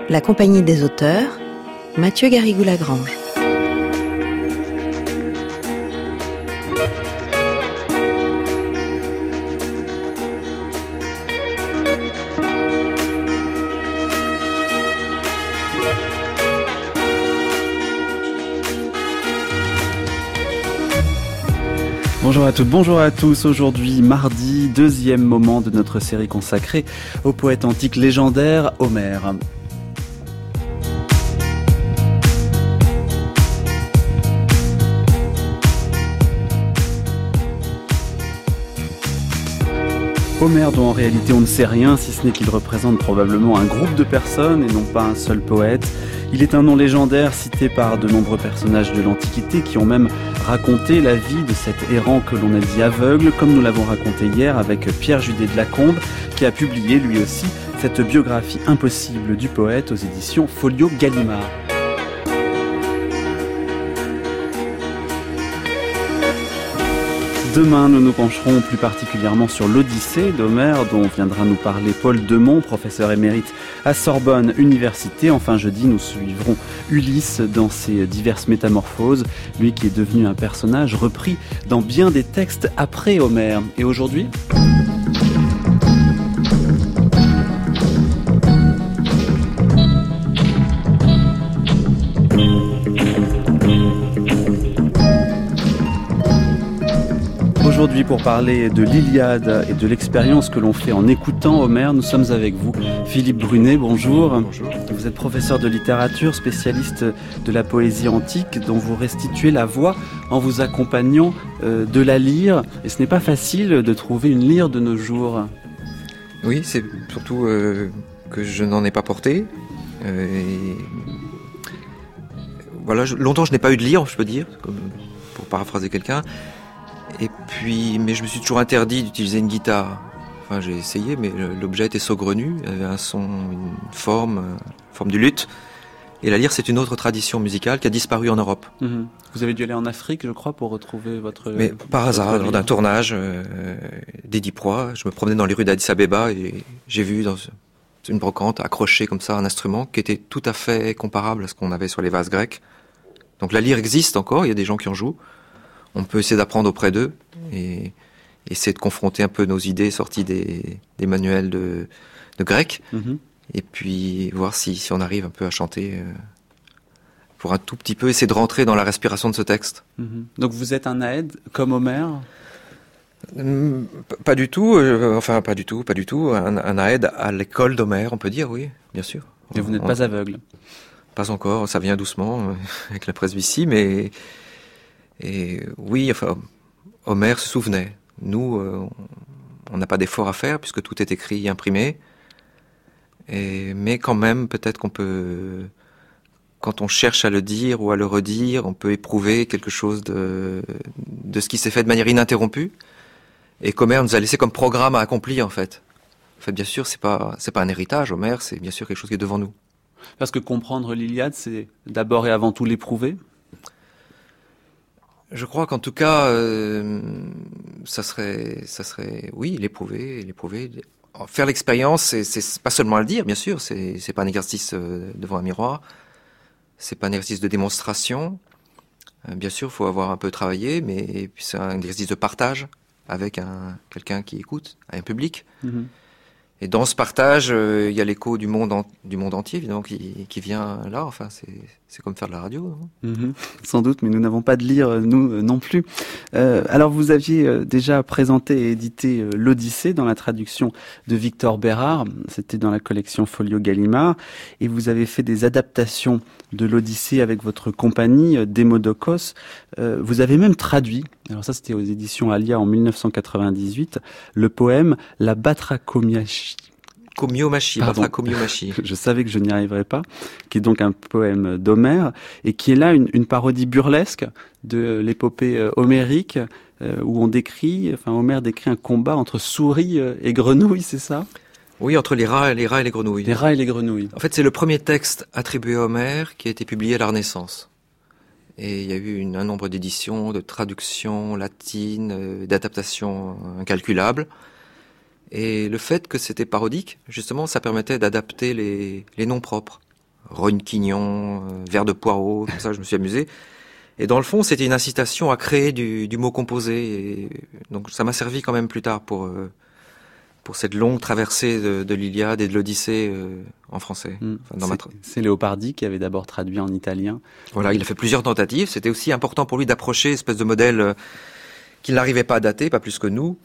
La Compagnie des auteurs, Mathieu Garrigou-Lagrange. Bonjour à toutes, bonjour à tous. Aujourd'hui, mardi, deuxième moment de notre série consacrée au poète antique légendaire Homère. Homère dont en réalité on ne sait rien, si ce n'est qu'il représente probablement un groupe de personnes et non pas un seul poète. Il est un nom légendaire cité par de nombreux personnages de l'Antiquité qui ont même raconté la vie de cet errant que l'on a dit aveugle, comme nous l'avons raconté hier avec Pierre Judet de Lacombe, qui a publié lui aussi cette biographie impossible du poète aux éditions Folio Gallimard. Demain, nous nous pencherons plus particulièrement sur l'Odyssée d'Homère, dont viendra nous parler Paul Demont, professeur émérite à Sorbonne Université. Enfin, jeudi, nous suivrons Ulysse dans ses diverses métamorphoses, lui qui est devenu un personnage repris dans bien des textes après Homère. Et aujourd'hui ? Aujourd'hui, pour parler de l'Iliade et de l'expérience que l'on fait en écoutant Homère, nous sommes avec vous. Philippe Brunet, bonjour. Bonjour. Vous êtes professeur de littérature, spécialiste de la poésie antique, dont vous restituez la voix en vous accompagnant de la lyre. Et ce n'est pas facile de trouver une lyre de nos jours. Oui, c'est surtout que je n'en ai pas porté. Voilà, longtemps je n'ai pas eu de lyre, je peux dire, comme pour paraphraser quelqu'un. Et puis, mais je me suis toujours interdit d'utiliser une guitare. Enfin, j'ai essayé, mais l'objet était saugrenu, il avait un son, une forme du luth. Et la lyre, c'est une autre tradition musicale qui a disparu en Europe. Mmh. Vous avez dû aller en Afrique, je crois, pour retrouver votre... Mais par hasard, lors d'un tournage d'Édith Proie, je me promenais dans les rues d'Addis Abeba et j'ai vu dans une brocante accroché comme ça un instrument qui était tout à fait comparable à ce qu'on avait sur les vases grecs. Donc la lyre existe encore, il y a des gens qui en jouent. On peut essayer d'apprendre auprès d'eux et essayer de confronter un peu nos idées sorties des manuels de grec. Mm-hmm. Et puis voir si on arrive un peu à chanter pour un tout petit peu, essayer de rentrer dans la respiration de ce texte. Mm-hmm. Donc vous êtes un aède comme Homère ? Pas du tout, pas du tout. Un aède à l'école d'Homère, on peut dire, oui, bien sûr. Et vous n'êtes pas aveugle ? Pas encore, ça vient doucement avec la presbytie, mais... Et oui, enfin, Homère se souvenait. Nous, on n'a pas d'effort à faire puisque tout est écrit et imprimé. Mais quand même, peut-être qu'on peut, quand on cherche à le dire ou à le redire, on peut éprouver quelque chose de ce qui s'est fait de manière ininterrompue et qu'Homère nous a laissé comme programme à accomplir en fait. En fait, bien sûr, c'est pas un héritage. Homère, c'est bien sûr quelque chose qui est devant nous. Parce que comprendre l'Iliade, c'est d'abord et avant tout l'éprouver. Je crois qu'en tout cas, ça serait, oui, l'éprouver. Faire l'expérience, c'est pas seulement à le dire, bien sûr. C'est pas un exercice devant un miroir. C'est pas un exercice de démonstration. Bien sûr, faut avoir un peu travaillé, mais puis c'est un exercice de partage avec quelqu'un qui écoute, un public. Mm-hmm. Et dans ce partage, il y a l'écho du monde entier, évidemment, qui vient là. Enfin, c'est comme faire de la radio. Sans doute, mais nous n'avons pas de lyre, nous non plus. Alors, vous aviez déjà présenté et édité l'Odyssée dans la traduction de Victor Bérard. C'était dans la collection Folio Gallimard. Et vous avez fait des adaptations de l'Odyssée avec votre compagnie, Démodocos. Vous avez même traduit, alors ça c'était aux éditions Alia en 1998, le poème La Batrachomiachie. Batrachomiachie. Je savais que je n'y arriverais pas, qui est donc un poème d'Homère, et qui est là une parodie burlesque de l'épopée homérique, où Homère décrit un combat entre souris et grenouilles, c'est ça ? Oui, entre les rats et les grenouilles. Les rats et les grenouilles. En fait, c'est le premier texte attribué à Homère qui a été publié à la Renaissance. Et il y a eu un nombre d'éditions, de traductions latines, d'adaptations incalculables. Et le fait que c'était parodique, justement, ça permettait d'adapter les noms propres. rogne quignon, vers de poireaux, comme ça, je me suis amusé. Et dans le fond, c'était une incitation à créer du mot composé. Et donc, ça m'a servi quand même plus tard pour cette longue traversée de l'Iliade et de l'Odyssée en français. C'est Léopardi qui avait d'abord traduit en italien. Voilà, il a fait plusieurs tentatives. C'était aussi important pour lui d'approcher une espèce de modèle qu'il n'arrivait pas à dater, pas plus que nous.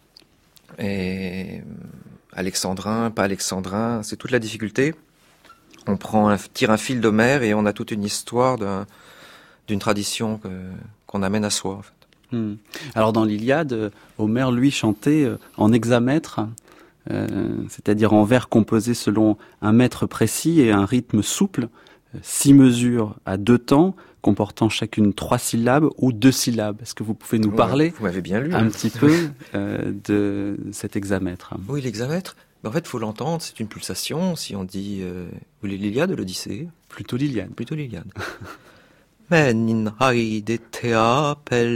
Et alexandrin, pas alexandrin, c'est toute la difficulté. On tire un fil d'Homère et on a toute une histoire d'une tradition qu'on amène à soi, en fait. Alors dans l'Iliade, Homère, lui, chantait en hexamètre, c'est-à-dire en vers composés selon un mètre précis et un rythme souple, 6 mesures à 2 temps, comportant chacune 3 syllabes ou 2 syllabes. Est-ce que vous pouvez nous parler vous m'avez bien lu, un petit peu de cet hexamètre? Oui, l'hexamètre, en fait, il faut l'entendre, c'est une pulsation. Si on dit l'Iliade ou l'Odyssée? Plutôt l'Iliade. Plutôt l'Iliade. Men haide thea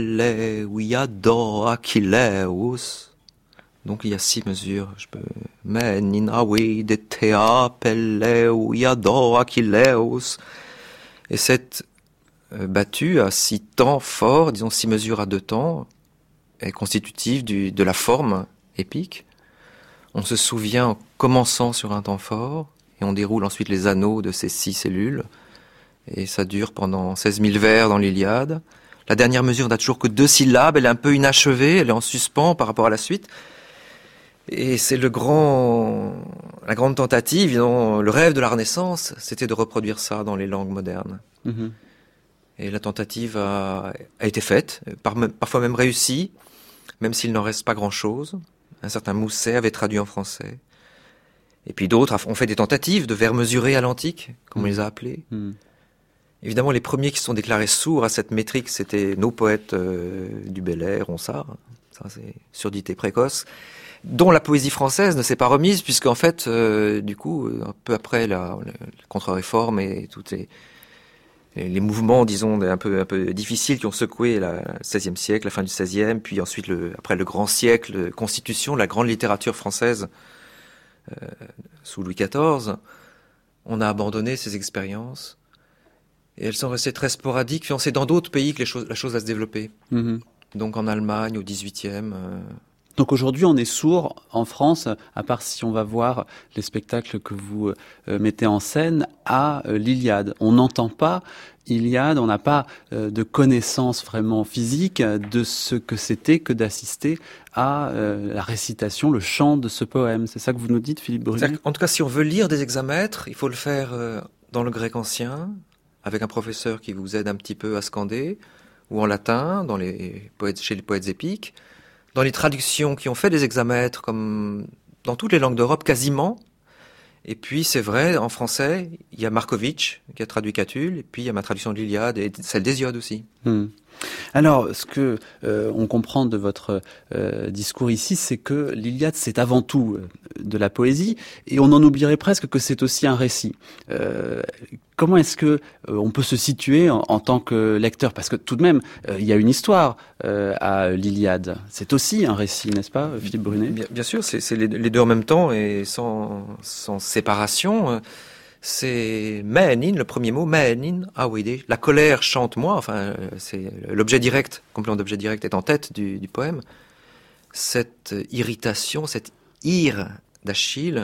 peleuiado Achilleus. Donc il y a 6 mesures. Men haide thea peleuiado Achilleus. Et cette battue à 6 temps forts, disons 6 mesures à 2 temps, est constitutive de la forme épique. On se souvient en commençant sur un temps fort, et on déroule ensuite les anneaux de ces 6 cellules. Et ça dure pendant 16 000 vers dans l'Iliade. La dernière mesure n'a toujours que 2 syllabes, elle est un peu inachevée, elle est en suspens par rapport à la suite. Et c'est la grande tentative, le rêve de la Renaissance, c'était de reproduire ça dans les langues modernes. Mm-hmm. Et la tentative a été faite, parfois même réussie, même s'il n'en reste pas grand-chose. Un certain Mousset avait traduit en français. Et puis d'autres ont fait des tentatives de vers mesurés à l'antique, comme on les a appelés. Mm. Évidemment, les premiers qui se sont déclarés sourds à cette métrique, c'était nos poètes du Bel Air, Ronsard, ça c'est surdité précoce, dont la poésie française ne s'est pas remise, puisqu'en fait, du coup, un peu après la contre-réforme et tous les mouvements, disons, un peu difficiles qui ont secoué le XVIe siècle, la fin du XVIe, puis ensuite, après le grand siècle, constitution, la grande littérature française sous Louis XIV, on a abandonné ces expériences. Et elles sont restées très sporadiques. Puis on sait dans d'autres pays que la chose va se développer. Mm-hmm. Donc en Allemagne, au XVIIIe. Donc aujourd'hui, on est sourd en France, à part si on va voir les spectacles que vous mettez en scène, à l'Iliade. On n'entend pas Iliade, on n'a pas de connaissance vraiment physique de ce que c'était que d'assister à la récitation, le chant de ce poème. C'est ça que vous nous dites, Philippe Brunet? En tout cas, si on veut lire des hexamètres, il faut le faire dans le grec ancien, avec un professeur qui vous aide un petit peu à scander, ou en latin, chez les poètes épiques, dans les traductions qui ont fait des hexamètres, comme dans toutes les langues d'Europe, quasiment. Et puis, c'est vrai, en français, il y a Markovitch, qui a traduit Catulle, et puis il y a ma traduction de l'Iliade, et celle d'Hésiode aussi. Alors, ce que on comprend de votre discours ici, c'est que l'Iliade, c'est avant tout de la poésie, et on en oublierait presque que c'est aussi un récit. Comment est-ce que on peut se situer en tant que lecteur? Parce que tout de même, il y a une histoire à l'Iliade. C'est aussi un récit, n'est-ce pas, Philippe Brunet? Bien sûr, c'est les deux en même temps et sans séparation. C'est Maenin, le premier mot, Maenin, Awide. La colère chante moi, enfin, c'est l'objet direct, complément d'objet direct est en tête du poème. Cette irritation, cette ire d'Achille,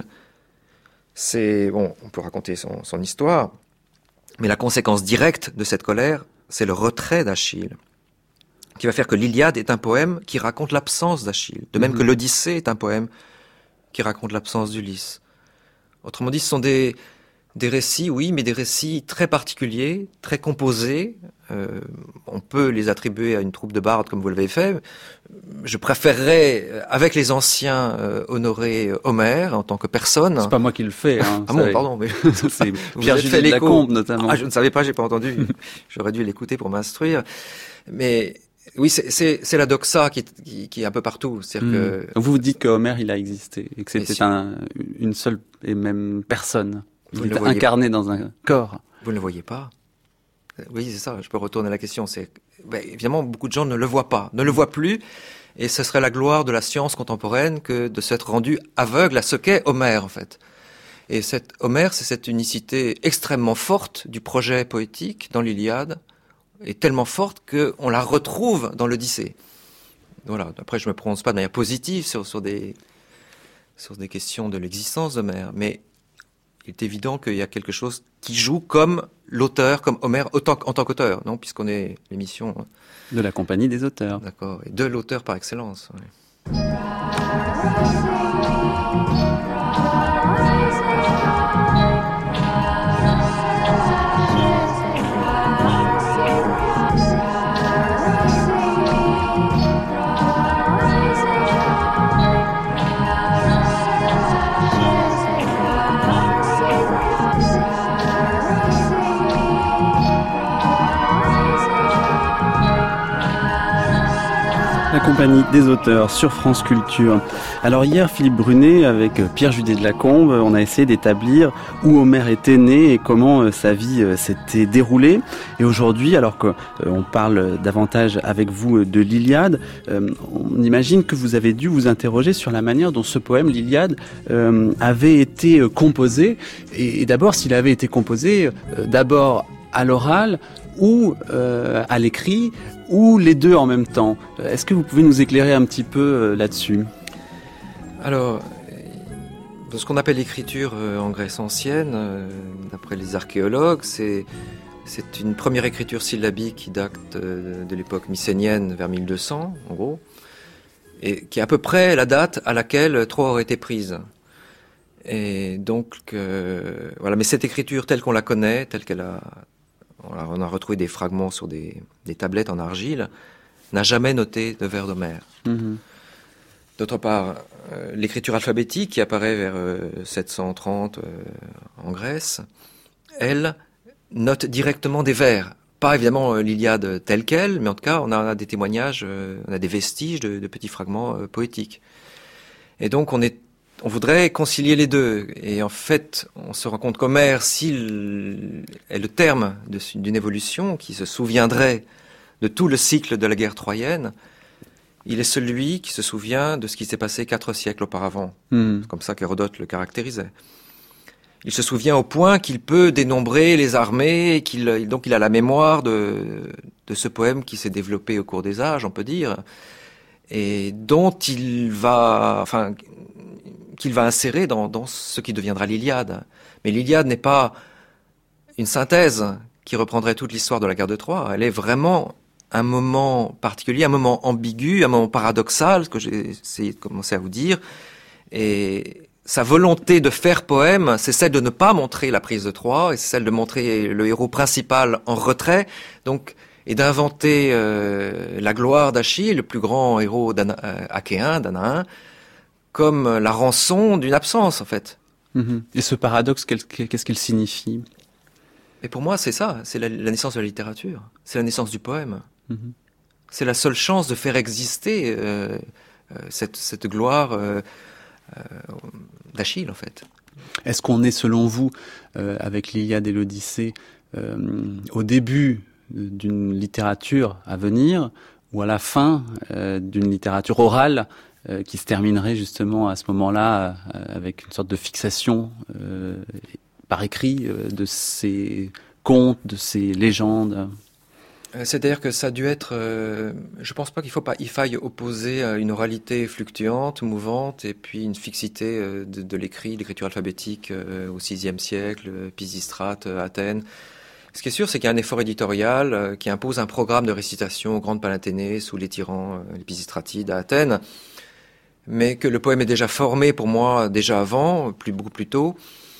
on peut raconter son histoire, mais la conséquence directe de cette colère, c'est le retrait d'Achille, qui va faire que l'Iliade est un poème qui raconte l'absence d'Achille, de même que l'Odyssée est un poème qui raconte l'absence d'Ulysse. Autrement dit, ce sont des récits, oui, mais des récits très particuliers, très composés. On peut les attribuer à une troupe de bardes comme vous l'avez fait. Je préférerais, avec les anciens, honorer Homère en tant que personne. C'est pas moi qui le fais. Hein, ah bon, pardon, mais c'est Pierre-Gilles de Lacombe notamment. Ah, je ne savais pas, j'ai pas entendu. J'aurais dû l'écouter pour m'instruire. Mais oui, c'est la doxa qui est un peu partout. C'est-à-dire que vous dites que Homère il a existé et que c'était une seule et même personne. Il est incarné dans un corps. Vous ne le voyez pas? Oui, c'est ça. Je peux retourner la question. Évidemment, beaucoup de gens ne le voient pas, ne le voient plus. Et ce serait la gloire de la science contemporaine que de s'être rendu aveugle à ce qu'est Homère, en fait. Et Homère, c'est cette unicité extrêmement forte du projet poétique dans l'Iliade, et tellement forte qu'on la retrouve dans l'Odyssée. Voilà. Après, je me prononce pas de manière positive sur des questions de l'existence d'Homère, mais il est évident qu'il y a quelque chose qui joue comme l'auteur, comme Homère en tant qu'auteur, non, puisqu'on est l'émission de la Compagnie des auteurs. D'accord, et de l'auteur par excellence. Oui. La Compagnie des auteurs sur France Culture. Alors hier, Philippe Brunet, avec Pierre Judet de Lacombe, on a essayé d'établir où Homère était né et comment sa vie s'était déroulée. Et aujourd'hui, alors qu'on parle davantage avec vous de l'Iliade, on imagine que vous avez dû vous interroger sur la manière dont ce poème, l'Iliade, avait été composé. Et d'abord, s'il avait été composé d'abord à l'oral, ou à l'écrit, ou les deux en même temps. Est-ce que vous pouvez nous éclairer un petit peu là-dessus ? Alors, de ce qu'on appelle l'écriture en Grèce ancienne, d'après les archéologues, c'est une première écriture syllabique qui date de l'époque mycénienne vers 1200, en gros, et qui est à peu près la date à laquelle Troie aurait été prise. Et donc, voilà. Mais cette écriture telle qu'on la connaît, telle qu'elle a... On a retrouvé des fragments sur des tablettes en argile, n'a jamais noté de vers d'Homère. Mmh. D'autre part, l'écriture alphabétique qui apparaît vers 730 en Grèce, elle note directement des vers. Pas évidemment l'Iliade telle qu'elle, mais en tout cas on a des témoignages, on a des vestiges de petits fragments poétiques. Et donc on voudrait concilier les deux. Et en fait, on se rend compte qu'Homère, s'il est le terme d'une évolution qui se souviendrait de tout le cycle de la guerre troyenne, il est celui qui se souvient de ce qui s'est passé 4 siècles auparavant. C'est comme ça qu'Hérodote le caractérisait. Il se souvient au point qu'il peut dénombrer les armées, et donc il a la mémoire de ce poème qui s'est développé au cours des âges, on peut dire, et dont qu'il va insérer dans ce qui deviendra l'Iliade. Mais l'Iliade n'est pas une synthèse qui reprendrait toute l'histoire de la guerre de Troie. Elle est vraiment un moment particulier, un moment ambigu, un moment paradoxal, ce que j'ai essayé de commencer à vous dire. Et sa volonté de faire poème, c'est celle de ne pas montrer la prise de Troie, et c'est celle de montrer le héros principal en retrait, donc, et d'inventer la gloire d'Achille, le plus grand héros achéen, danaen, comme la rançon d'une absence, en fait. Et ce paradoxe, qu'est-ce qu'il signifie ? Et pour moi, c'est ça, c'est la naissance de la littérature, c'est la naissance du poème. C'est la seule chance de faire exister cette gloire d'Achille, en fait. Est-ce qu'on est, selon vous, avec l'Iliade et l'Odyssée, au début d'une littérature à venir, ou à la fin d'une littérature orale qui se terminerait justement à ce moment-là avec une sorte de fixation par écrit de ces contes, de ces légendes? C'est-à-dire que ça a dû être... je pense pas qu'il faille opposer une oralité fluctuante, mouvante, et puis une fixité de l'écriture alphabétique au VIe siècle, Pisistrate, Athènes. Ce qui est sûr, c'est qu'il y a un effort éditorial qui impose un programme de récitation aux grandes Palathénées sous les tyrans, les Pisistratides à Athènes, mais que le poème est déjà formé pour moi déjà avant, beaucoup plus tôt,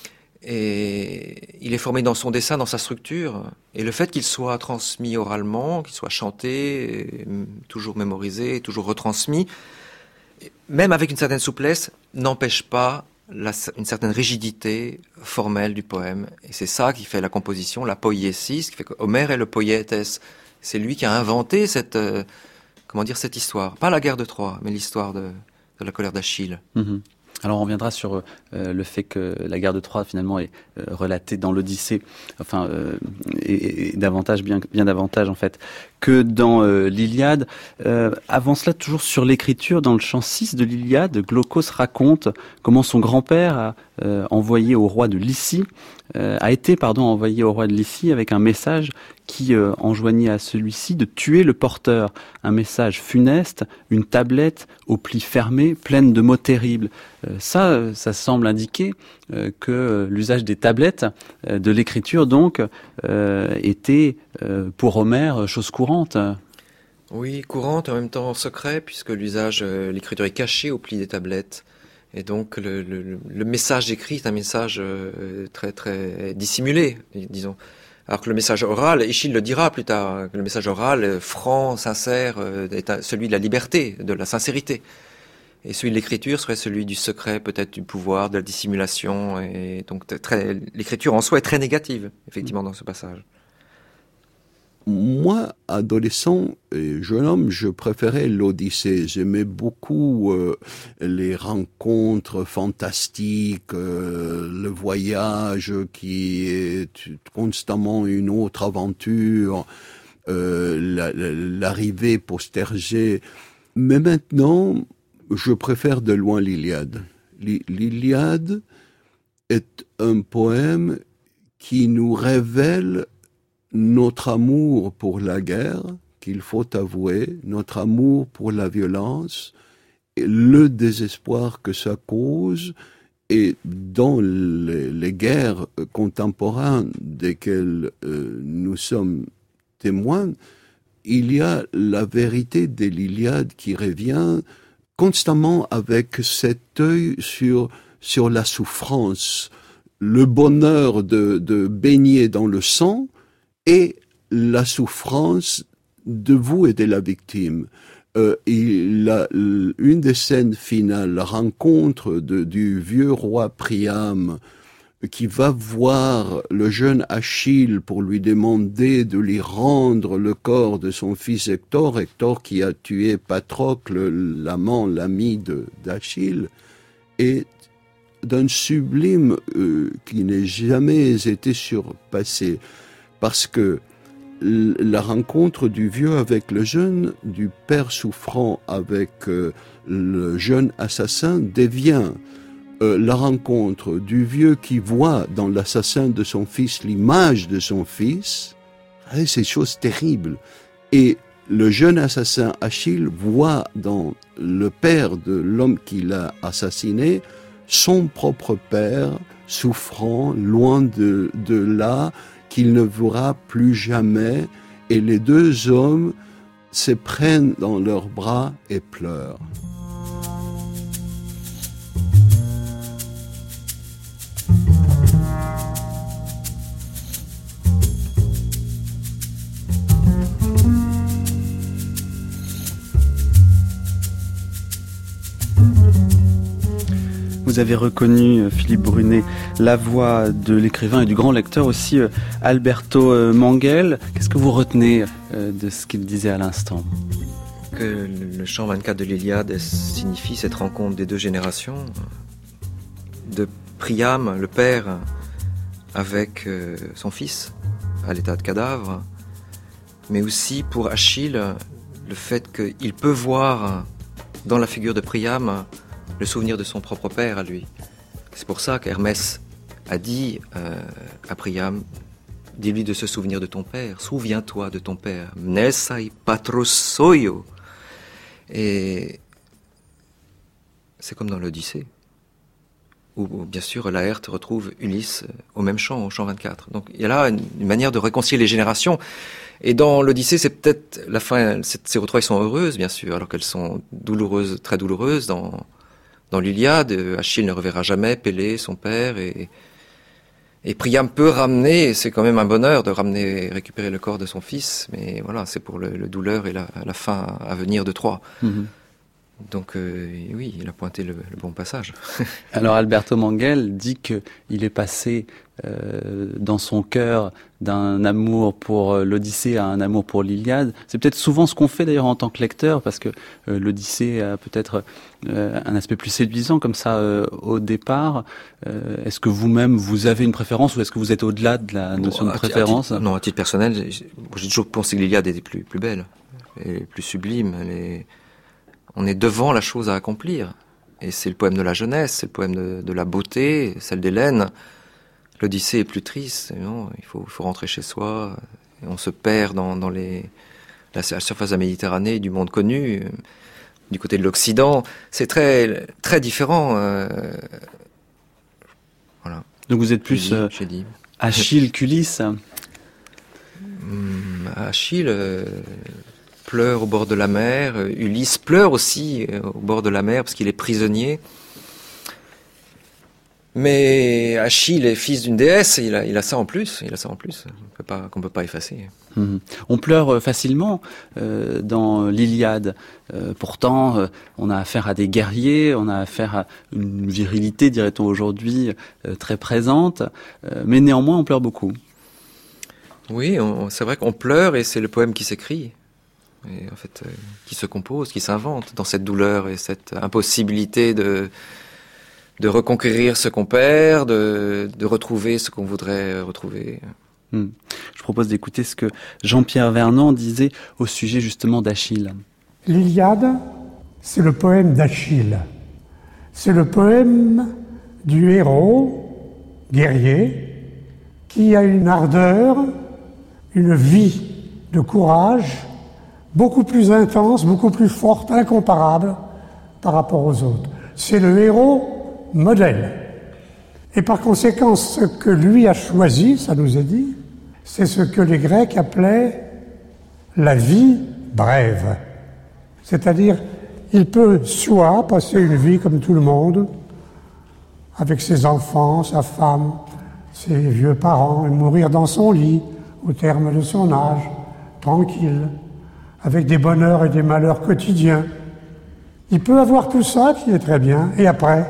et il est formé dans son dessin, dans sa structure, et le fait qu'il soit transmis oralement, qu'il soit chanté, toujours mémorisé, toujours retransmis, même avec une certaine souplesse, n'empêche pas une certaine rigidité formelle du poème. Et c'est ça qui fait la composition, la poiésie, ce qui fait qu'Homère est le poiétès. C'est lui qui a inventé cette histoire. Pas la guerre de Troie, mais l'histoire de la colère d'Achille. Alors on reviendra sur le fait que la guerre de Troie finalement est relatée dans l'Odyssée, enfin et davantage bien davantage en fait que dans l'Iliade. Avant cela, toujours sur l'écriture, dans le chant 6 de l'Iliade, Glaucos raconte comment son grand-père a envoyé au roi de Lycie, envoyé au roi de Lycie avec un message qui enjoignait à celui-ci de tuer le porteur. Un message funeste, une tablette aux plis fermés, pleine de mots terribles. Ça semble indiquer que l'usage des tablettes, de l'écriture donc, était pour Homère chose courante. Oui, courante, en même temps secret, puisque l'écriture est cachée au pli des tablettes. Et donc le message écrit est un message très très dissimulé, disons. Alors que le message oral, Échille le dira plus tard, que le message oral, franc, sincère, est celui de la liberté, de la sincérité. Et celui de l'écriture serait celui du secret, peut-être du pouvoir, de la dissimulation. Et donc l'écriture en soi est très négative, effectivement, dans ce passage. Moi, adolescent et jeune homme, je préférais l'Odyssée. J'aimais beaucoup les rencontres fantastiques, le voyage qui est constamment une autre aventure, l'arrivée postergée. Mais maintenant, je préfère de loin l'Iliade. L'Iliade est un poème qui nous révèle notre amour pour la guerre, qu'il faut avouer, notre amour pour la violence, et le désespoir que ça cause, et dans les guerres contemporaines desquelles nous sommes témoins, il y a la vérité de l'Iliade qui revient constamment avec cet œil sur la souffrance, le bonheur de baigner dans le sang, et la souffrance de vous et de la victime. Une des scènes finales, la rencontre du vieux roi Priam qui va voir le jeune Achille pour lui demander de lui rendre le corps de son fils Hector qui a tué Patrocle, l'ami d'Achille, est d'un sublime qui n'a jamais été surpassé. Parce que la rencontre du vieux avec le jeune, du père souffrant avec le jeune assassin devient la rencontre du vieux qui voit dans l'assassin de son fils l'image de son fils. C'est chose terrible. Et le jeune assassin Achille voit dans le père de l'homme qu'il a assassiné son propre père souffrant loin de là, qu'il ne verra plus jamais, et les deux hommes se prennent dans leurs bras et pleurent. Vous avez reconnu, Philippe Brunet, la voix de l'écrivain et du grand lecteur aussi, Alberto Manguel. Qu'est-ce que vous retenez de ce qu'il disait à l'instant ? Que le chant 24 de l'Iliade signifie cette rencontre des deux générations, de Priam, le père, avec son fils, à l'état de cadavre, mais aussi pour Achille, le fait qu'il peut voir dans la figure de Priam le souvenir de son propre père à lui. C'est pour ça qu'Hermès a dit à Priam, dis-lui de se souvenir de ton père, souviens-toi de ton père. Mnesai patros soio. Et c'est comme dans l'Odyssée, où bien sûr Laërte retrouve Ulysse au même chant, au chant 24. Donc il y a là une manière de réconcilier les générations. Et dans l'Odyssée, c'est peut-être la fin, ces retrouvailles sont heureuses, bien sûr, alors qu'elles sont douloureuses, très douloureuses. Dans l'Iliade, Achille ne reverra jamais Pélée, son père, et Priam peut ramener, c'est quand même un bonheur de récupérer le corps de son fils, mais voilà, c'est pour le douleur et la fin à venir de Troie. Mm-hmm. Donc oui, il a pointé le bon passage. Alors Alberto Manguel dit qu'il est passé dans son cœur d'un amour pour l'Odyssée à un amour pour l'Iliade. C'est peut-être souvent ce qu'on fait d'ailleurs en tant que lecteur, parce que l'Odyssée a peut-être un aspect plus séduisant comme ça au départ. Est-ce que vous-même vous avez une préférence, ou est-ce que vous êtes au-delà de la notion de préférence? Non, à titre personnel, j'ai toujours pensé que l'Iliade était plus belle, et plus sublime. On est devant la chose à accomplir. Et c'est le poème de la jeunesse, c'est le poème de la beauté, celle d'Hélène. L'Odyssée est plus triste. Non, il faut rentrer chez soi. Et on se perd dans la surface de la Méditerranée et du monde connu. Du côté de l'Occident, c'est très, très différent. Voilà. Donc vous êtes plus j'ai dit. Achille qu'Ulysse. Achille pleure au bord de la mer. Ulysse pleure aussi au bord de la mer parce qu'il est prisonnier. Mais Achille est fils d'une déesse, et il a ça en plus. Il a ça en plus qu'on peut pas effacer. On pleure facilement dans l'Iliade. Pourtant, on a affaire à des guerriers, on a affaire à une virilité, dirait-on aujourd'hui, très présente. Mais néanmoins, on pleure beaucoup. Oui, c'est vrai qu'on pleure, et c'est le poème qui s'écrit. Et en fait, qui se compose, qui s'invente dans cette douleur et cette impossibilité de reconquérir ce qu'on perd, de retrouver ce qu'on voudrait retrouver. Je propose d'écouter ce que Jean-Pierre Vernant disait au sujet justement d'Achille. L'Iliade, c'est le poème d'Achille. C'est le poème du héros guerrier qui a une ardeur, une vie de courage beaucoup plus intense, beaucoup plus forte, incomparable par rapport aux autres. C'est le héros modèle. Et par conséquent, ce que lui a choisi, ça nous est dit, c'est ce que les Grecs appelaient la vie brève. C'est-à-dire, il peut soit passer une vie comme tout le monde, avec ses enfants, sa femme, ses vieux parents, et mourir dans son lit, au terme de son âge, tranquille, avec des bonheurs et des malheurs quotidiens. Il peut avoir tout ça qui est très bien, et après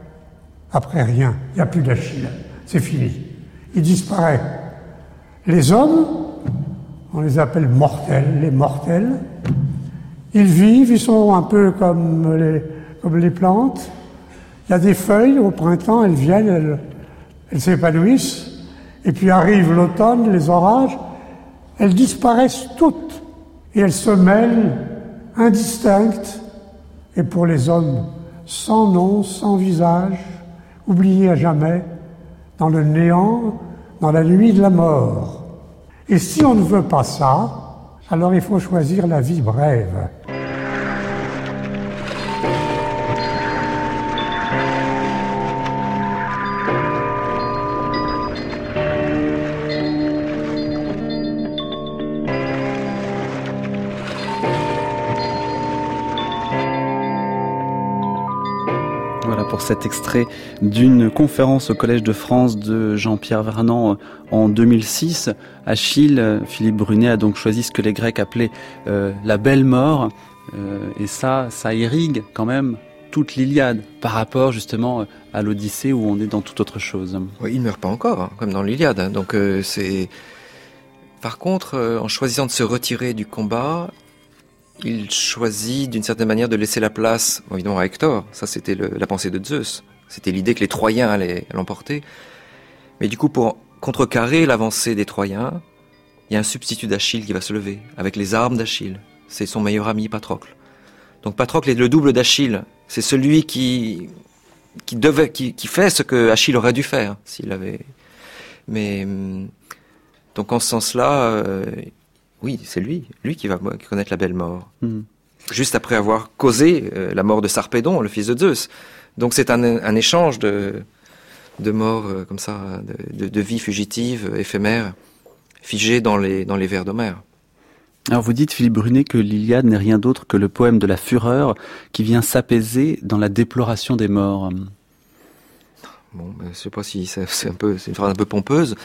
rien, il n'y a plus d'Achille, c'est fini, il disparaît. Les hommes, on les appelle mortels, les mortels, ils vivent, ils sont un peu comme les plantes, il y a des feuilles, au printemps, elles viennent, elles s'épanouissent, et puis arrive l'automne, les orages, elles disparaissent toutes, et elles se mêlent, indistinctes, et pour les hommes, sans nom, sans visage, oubliés à jamais, dans le néant, dans la nuit de la mort. Et si on ne veut pas ça, alors il faut choisir la vie brève. Pour cet extrait d'une conférence au Collège de France de Jean-Pierre Vernant en 2006. Achille, Philippe Brunet a donc choisi ce que les Grecs appelaient la belle mort, et ça irrigue quand même toute l'Iliade par rapport justement à l'Odyssée où on est dans toute autre chose. Oui, il ne meurt pas encore, comme dans l'Iliade. Donc c'est. Par contre, en choisissant de se retirer du combat, il choisit d'une certaine manière de laisser la place, évidemment, à Hector. Ça, c'était la pensée de Zeus. C'était l'idée que les Troyens allaient l'emporter. Mais du coup, pour contrecarrer l'avancée des Troyens, il y a un substitut d'Achille qui va se lever, avec les armes d'Achille. C'est son meilleur ami, Patrocle. Donc Patrocle est le double d'Achille. C'est celui qui fait ce que Achille aurait dû faire, s'il avait... Mais, donc en ce sens-là... oui, c'est lui qui va connaître la belle mort. Juste après avoir causé la mort de Sarpédon, le fils de Zeus. Donc c'est un échange de morts comme ça, de vie fugitive, éphémère, figée dans les vers d'Homère. Alors vous dites, Philippe Brunet, que l'Iliade n'est rien d'autre que le poème de la fureur qui vient s'apaiser dans la déploration des morts. Bon, je ne sais pas si c'est une phrase un peu pompeuse.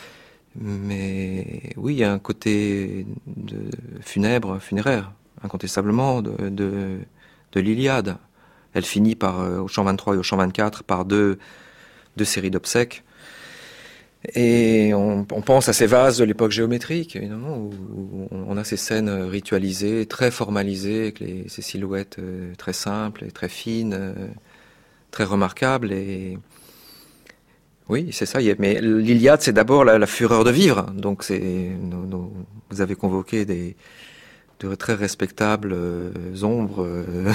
Mais oui, il y a un côté funéraire, incontestablement, de l'Iliade. Elle finit au chant 23 et au chant 24 par deux séries d'obsèques. Et on pense à ces vases de l'époque géométrique, évidemment, où on a ces scènes ritualisées, très formalisées, avec ces silhouettes très simples et très fines, très remarquables. Et oui, c'est ça. Mais l'Iliade, c'est d'abord la fureur de vivre. Donc, vous avez convoqué de très respectables ombres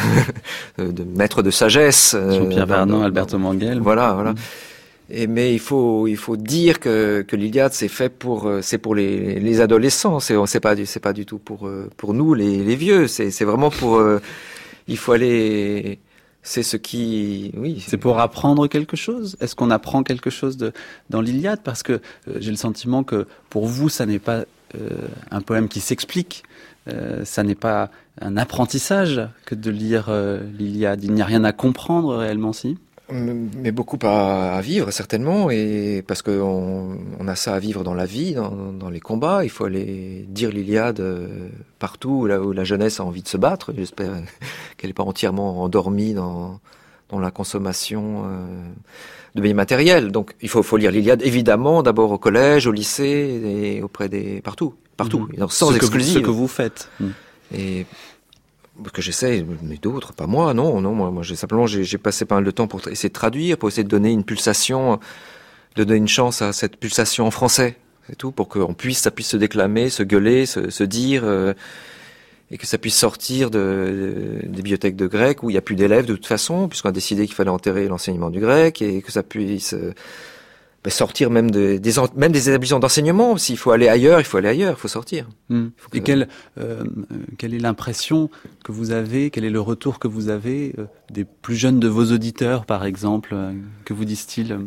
de maîtres de sagesse. Jean-Pierre Vernant, Alberto Manguel. Voilà. Mais il faut dire que l'Iliade c'est fait pour les adolescents, c'est pas du tout pour nous les vieux, c'est vraiment pour il faut aller, c'est ce qui c'est pour apprendre quelque chose. Est-ce qu'on apprend quelque chose dans l'Iliade, parce que j'ai le sentiment que pour vous ça n'est pas un poème qui s'explique, ça n'est pas un apprentissage que de lire l'Iliade, il n'y a rien à comprendre réellement, si. Mais beaucoup à vivre, certainement, et parce que on a ça à vivre dans la vie, dans les combats. Il faut aller dire l'Iliade partout là où la jeunesse a envie de se battre. J'espère qu'elle n'est pas entièrement endormie dans la consommation de biens matériels. Donc il faut lire l'Iliade, évidemment, d'abord au collège, au lycée, et auprès partout, sans exclusive. Ce que vous faites. Et que j'essaie, mais d'autres, pas moi, non, moi j'ai passé pas mal de temps pour essayer de traduire, pour essayer de donner une pulsation, de donner une chance à cette pulsation en français, c'est tout, pour que ça puisse se déclamer, se gueuler, se dire, et que ça puisse sortir des bibliothèques de grec où il n'y a plus d'élèves de toute façon, puisqu'on a décidé qu'il fallait enterrer l'enseignement du grec, et que ça puisse sortir même des établissements d'enseignement. S'il faut aller ailleurs, il faut sortir. Et quelle est l'impression que vous avez, quel est le retour que vous avez des plus jeunes de vos auditeurs, par exemple? Que vous disent-ils?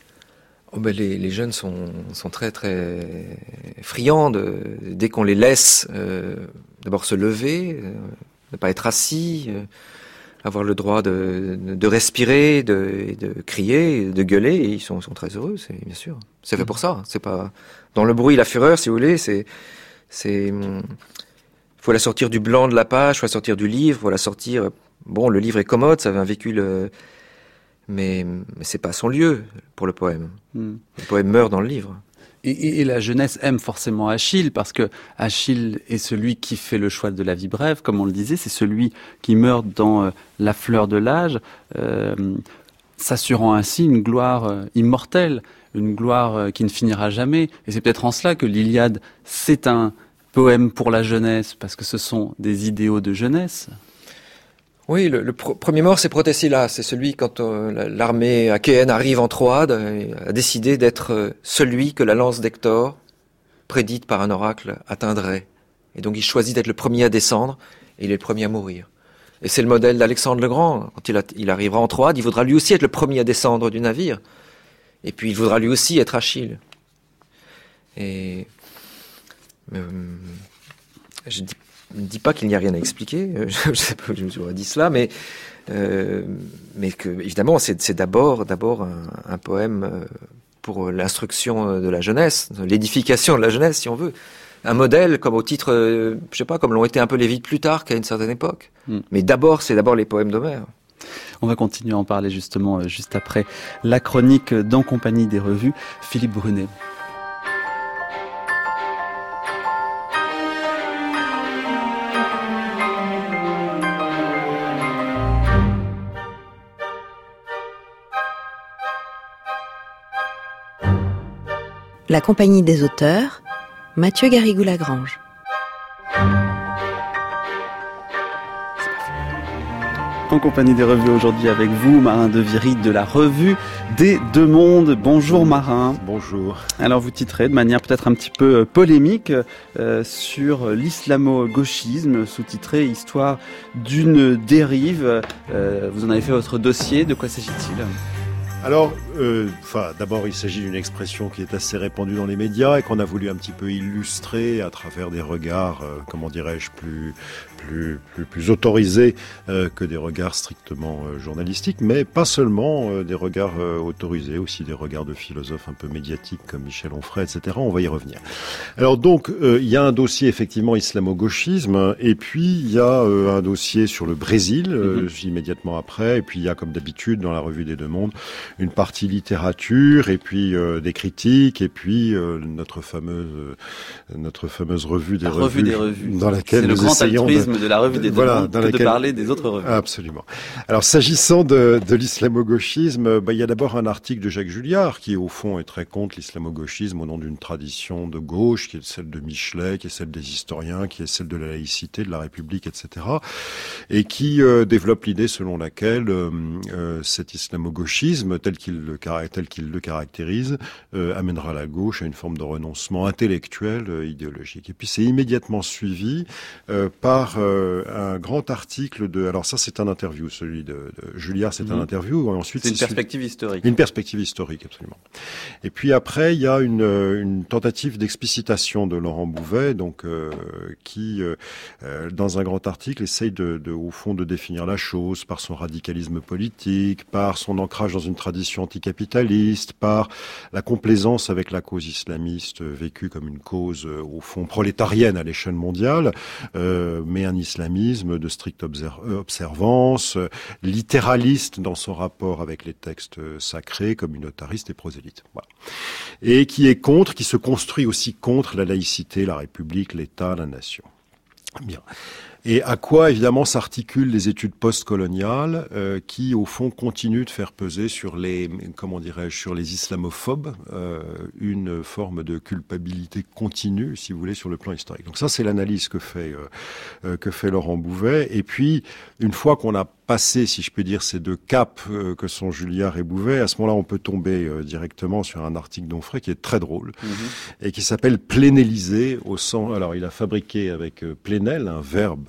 Les jeunes sont très très friands dès qu'on les laisse d'abord se lever, ne pas être assis, avoir le droit de respirer, de crier, de gueuler, et ils sont très heureux, bien sûr. C'est fait pour ça. C'est pas dans le bruit, la fureur, si vous voulez. Faut la sortir du blanc de la page, faut la sortir du livre, faut la sortir. Bon, le livre est commode, ça avait un véhicule, mais c'est pas son lieu pour le poème. Le poème meurt dans le livre. Et la jeunesse aime forcément Achille, parce que Achille est celui qui fait le choix de la vie brève, comme on le disait, c'est celui qui meurt dans la fleur de l'âge, s'assurant ainsi une gloire immortelle, une gloire qui ne finira jamais. Et c'est peut-être en cela que l'Iliade, c'est un poème pour la jeunesse, parce que ce sont des idéaux de jeunesse. Oui, le premier mort, c'est Protesilas. C'est celui, quand l'armée achéenne arrive en Troade, a décidé d'être celui que la lance d'Hector, prédite par un oracle, atteindrait. Et donc il choisit d'être le premier à descendre, et il est le premier à mourir. Et c'est le modèle d'Alexandre le Grand. Quand il arrivera en Troade, il voudra lui aussi être le premier à descendre du navire. Et puis il voudra lui aussi être Achille. Et je ne dis pas qu'il n'y a rien à expliquer, je sais pas, je vous aurais dit cela, mais que évidemment c'est d'abord un poème pour l'instruction de la jeunesse, l'édification de la jeunesse, si on veut, un modèle comme au titre, je sais pas, comme l'ont été un peu les vies de Plutarque à une certaine époque. Mais c'est d'abord les poèmes d'Homère. On va continuer à en parler justement juste après la chronique d'En compagnie des revues. Philippe Brunet. La compagnie des auteurs, Mathieu Garrigou-Lagrange. En compagnie des revues aujourd'hui avec vous, Marin de Viry de la revue des Deux Mondes. Bonjour Marin. Bonjour. Alors vous titrez de manière peut-être un petit peu polémique sur l'islamo-gauchisme, sous-titré Histoire d'une dérive. Vous en avez fait votre dossier, de quoi s'agit-il ? Alors, d'abord, il s'agit d'une expression qui est assez répandue dans les médias et qu'on a voulu un petit peu illustrer à travers des regards, plus plus autorisés que des regards strictement journalistiques, mais pas seulement des regards autorisés, aussi des regards de philosophes un peu médiatiques comme Michel Onfray, etc. On va y revenir. Alors donc, il y a un dossier effectivement islamo-gauchisme, et puis il y a un dossier sur le Brésil, immédiatement après, et puis il y a comme d'habitude dans la revue des Deux Mondes une partie littérature, et puis des critiques, et puis notre fameuse revue des revues, dans laquelle nous essayons de la revue des Deux Mondes de parler des autres revues. Absolument. Alors s'agissant de l'islamo-gauchisme, il y a d'abord un article de Jacques Julliard qui au fond est très contre l'islamo-gauchisme au nom d'une tradition de gauche qui est celle de Michelet, qui est celle des historiens, qui est celle de la laïcité, de la République, etc. et qui développe l'idée selon laquelle cet islamo-gauchisme tel qu'il le caractérise amènera la gauche à une forme de renoncement intellectuel, idéologique. Et puis c'est immédiatement suivi par un grand article alors ça c'est un interview, celui de Julliard, c'est un interview, et ensuite c'est une perspective historique. Une perspective historique, absolument. Et puis après, il y a une tentative d'explicitation de Laurent Bouvet, donc qui, dans un grand article, essaye au fond de définir la chose par son radicalisme politique, par son ancrage dans une tradition anticapitaliste, par la complaisance avec la cause islamiste vécue comme une cause, au fond, prolétarienne à l'échelle mondiale, mais un islamisme de stricte observance, littéraliste dans son rapport avec les textes sacrés, communautariste et prosélyte. Voilà. Et qui se construit aussi contre la laïcité, la République, l'État, la nation. Bien. Et à quoi, évidemment, s'articulent les études postcoloniales qui, au fond, continuent de faire peser sur les islamophobes une forme de culpabilité continue, si vous voulez, sur le plan historique. Donc ça, c'est l'analyse que fait Laurent Bouvet. Et puis, une fois qu'on a passé, si je peux dire, ces deux caps que sont Julliard et Bouvet, à ce moment-là, on peut tomber directement sur un article d'Onfray qui est très drôle et qui s'appelle « Plénéliser » au sens... Alors, il a fabriqué avec plénel un verbe.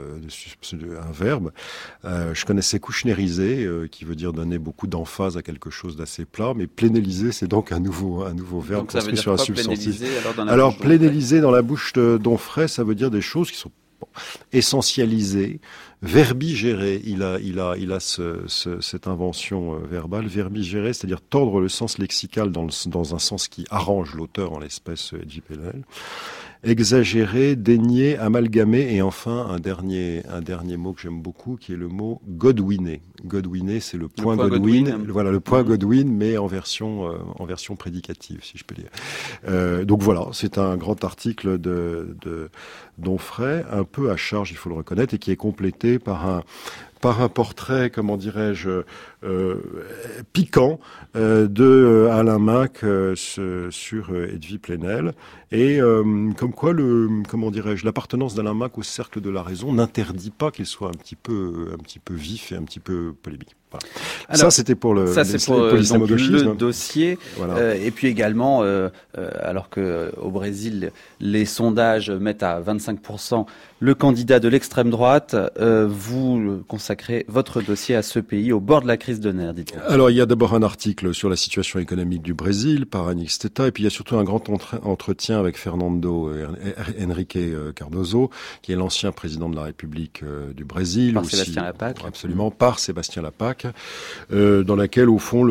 Je connaissais kouchnériser, qui veut dire donner beaucoup d'emphase à quelque chose d'assez plat, mais plénéliser, c'est donc un nouveau verbe construit sur un substantif. Alors, plénéliser dans la bouche d'Onfray, ça veut dire des choses qui sont essentialisé, verbigéré. Il a cette invention verbale, verbigéré, c'est-à-dire tordre le sens lexical dans un sens qui arrange l'auteur, en l'espèce Edwy Plenel. Exagéré, dénier, amalgamé, et enfin un dernier mot que j'aime beaucoup, qui est le mot godwiner. Godwiner, c'est le point Godwin. Voilà, le point Godwin, mais en version prédicative, si je peux dire. Donc voilà, c'est un grand article d'Onfray, un peu à charge, il faut le reconnaître, et qui est complété par un portrait, comment dirais-je, piquant de Alain Mac sur Edwy Plenel, et comme quoi l'appartenance d'Alain Mac au cercle de la raison n'interdit pas qu'il soit un petit peu vif et un petit peu polémique. Voilà. Alors, ça, c'était pour le dossier. Voilà. Et puis également, alors que au Brésil, les sondages mettent à 25% le candidat de l'extrême droite, vous consacrez votre dossier à ce pays au bord de la crise de nerfs, dites-vous. Alors, il y a d'abord un article sur la situation économique du Brésil par Annick Stetta, et puis il y a surtout un grand entretien avec Fernando Henrique Cardoso, qui est l'ancien président de la République du Brésil. Par Sébastien Lapaque. Absolument, par Sébastien Lapaque. Dans laquelle, au fond,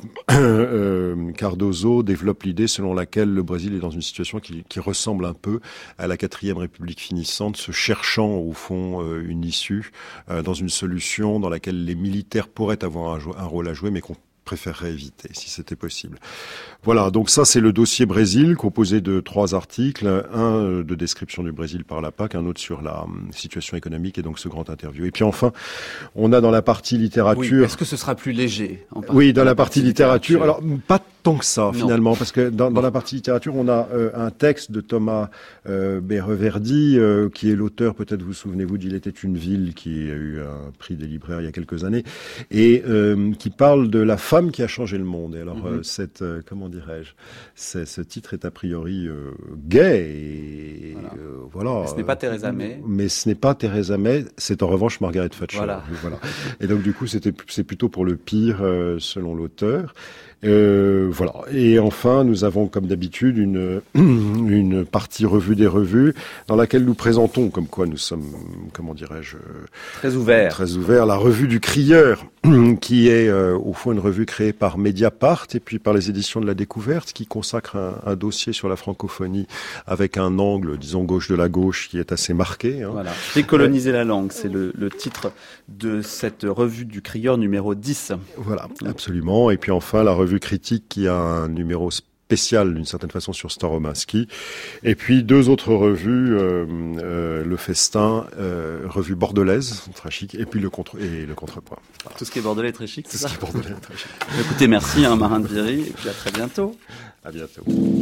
Cardoso développe l'idée selon laquelle le Brésil est dans une situation qui ressemble un peu à la 4e République finissante, se cherchant, au fond, une issue dans une solution dans laquelle les militaires pourraient avoir un rôle à jouer, mais qu'on préférerait éviter, si c'était possible. Voilà, donc ça c'est le dossier Brésil, composé de 3 articles, un de description du Brésil par Lapaque, un autre sur la situation économique, et donc ce grand interview. Et puis enfin, on a dans la partie littérature... Oui, est-ce que ce sera plus léger Oui, dans la partie littérature, alors pas tant que ça finalement, parce que dans la partie littérature, on a un texte de Thomas Bereverdi, qui est l'auteur, peut-être vous souvenez-vous, d'Il était une ville, qui a eu un prix des libraires il y a quelques années, et qui parle de la femme qui a changé le monde. Et alors, ce titre est a priori gay. Et, voilà. Mais ce n'est pas Theresa May. Mais ce n'est pas Theresa May, c'est en revanche Margaret Thatcher. Voilà. Et donc, du coup, c'est plutôt pour le pire, selon l'auteur. Voilà. Et enfin, nous avons, comme d'habitude, une partie revue des revues dans laquelle nous présentons, comme quoi nous sommes, comment dirais-je, très ouverts, la revue du Crieur, qui est au fond une revue créée par Mediapart et puis par les éditions de la Découverte, qui consacre un dossier sur la francophonie avec un angle, disons, gauche de la gauche, qui est assez marqué. Voilà. Décoloniser la langue, c'est le titre de cette revue du Crieur numéro 10. Voilà, absolument. Et puis enfin, la revue Critique qui a un numéro spécial d'une certaine façon sur Starominski. Et puis 2 autres revues, Le Festin, revue bordelaise, très chic, et puis le Contrepoint. Voilà. Tout ce qui est bordelais est très chic, c'est ça ? Tout ce qui est bordelais est très chic. Écoutez, merci Marin de Viry, et puis à très bientôt. À bientôt.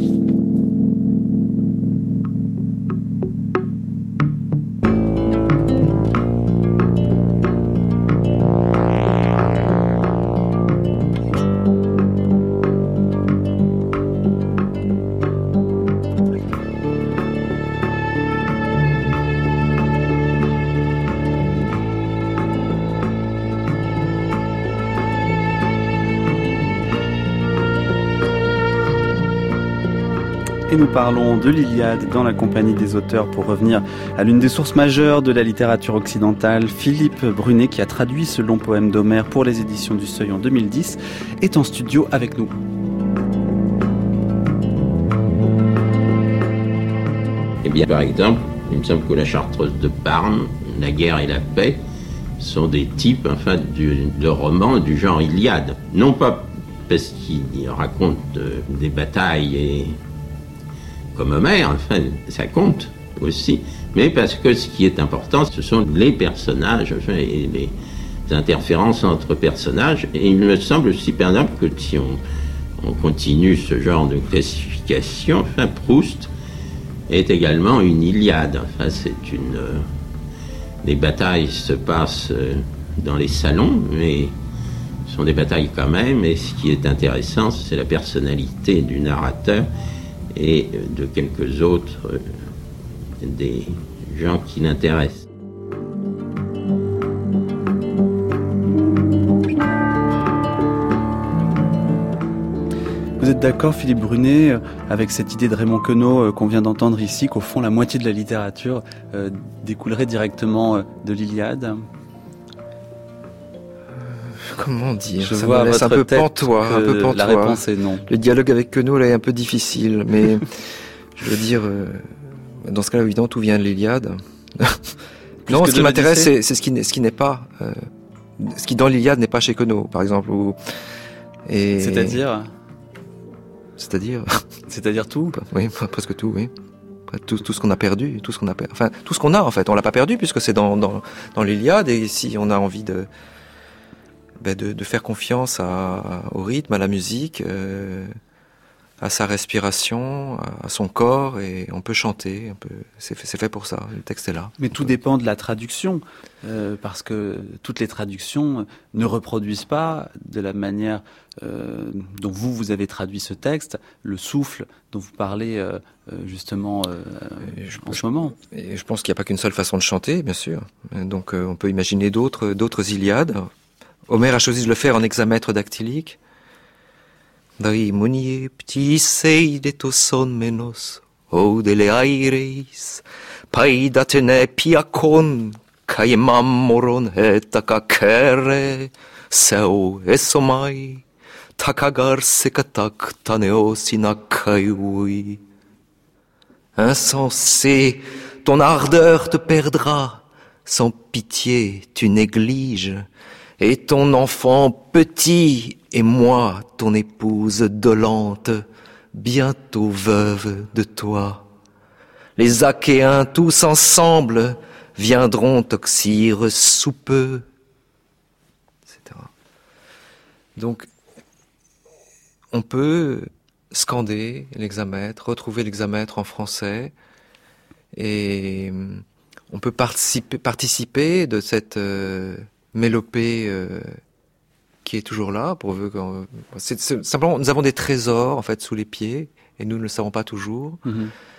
Et nous parlons de l'Iliade dans la compagnie des auteurs pour revenir à l'une des sources majeures de la littérature occidentale. Philippe Brunet, qui a traduit ce long poème d'Homère pour les éditions du Seuil en 2010, est en studio avec nous. Eh bien, par exemple, il me semble que la Chartreuse de Parme, La guerre et la paix, sont des types de romans du genre Iliade. Non pas parce qu'ils racontent des batailles comme Homère, ça compte aussi, mais parce que ce qui est important, ce sont les personnages et les interférences entre personnages. Et il me semble aussi, par exemple, que si on continue ce genre de classification, Proust est également une Iliade. Les batailles se passent dans les salons, mais ce sont des batailles quand même, et ce qui est intéressant, c'est la personnalité du narrateur et de quelques autres des gens qui l'intéressent. Vous êtes d'accord, Philippe Brunet, avec cette idée de Raymond Queneau qu'on vient d'entendre ici, qu'au fond, la moitié de la littérature découlerait directement de l'Iliade ? Comment dire? Je vois à votre tête pantois, un peu pantois. La réponse est non. Le dialogue avec Queneau là est un peu difficile, mais je veux dire, dans ce cas-là, évidemment, tout vient de l'Iliade. Non, ce qui m'intéresse, c'est ce qui n'est pas, ce qui dans l'Iliade n'est pas chez Queneau, par exemple. C'est-à-dire tout. Oui, presque tout, oui. Tout ce qu'on a perdu, tout ce qu'on a en fait, on l'a pas perdu puisque c'est dans l'Iliade, et si on a envie de faire confiance au rythme, à la musique, à sa respiration, à son corps, et on peut chanter, c'est fait pour ça, le texte est là. Mais tout dépend de la traduction, parce que toutes les traductions ne reproduisent pas de la manière dont vous avez traduit ce texte, le souffle dont vous parlez justement en ce moment. Et je pense qu'il n'y a pas qu'une seule façon de chanter, bien sûr. Donc on peut imaginer d'autres Iliades. Homère a choisi de le faire en hexamètre dactylique. Dai munie ptisei de toson menos, o dele aires, paidatene piakon, kaimam moron hetakakere, seu esomai, takagar sekatak taneo sinakaiui. Insensé, ton ardeur te perdra, sans pitié tu négliges, et ton enfant petit, et moi, ton épouse dolente, bientôt veuve de toi. Les Achéens tous ensemble viendront toxir sous peu, etc. Donc, on peut scander l'hexamètre, retrouver l'hexamètre en français, et on peut participer de cette mélopée qui est toujours là, pourvu qu'on... C'est simplement, nous avons des trésors en fait sous les pieds, et nous ne le savons pas toujours. Mm-hmm.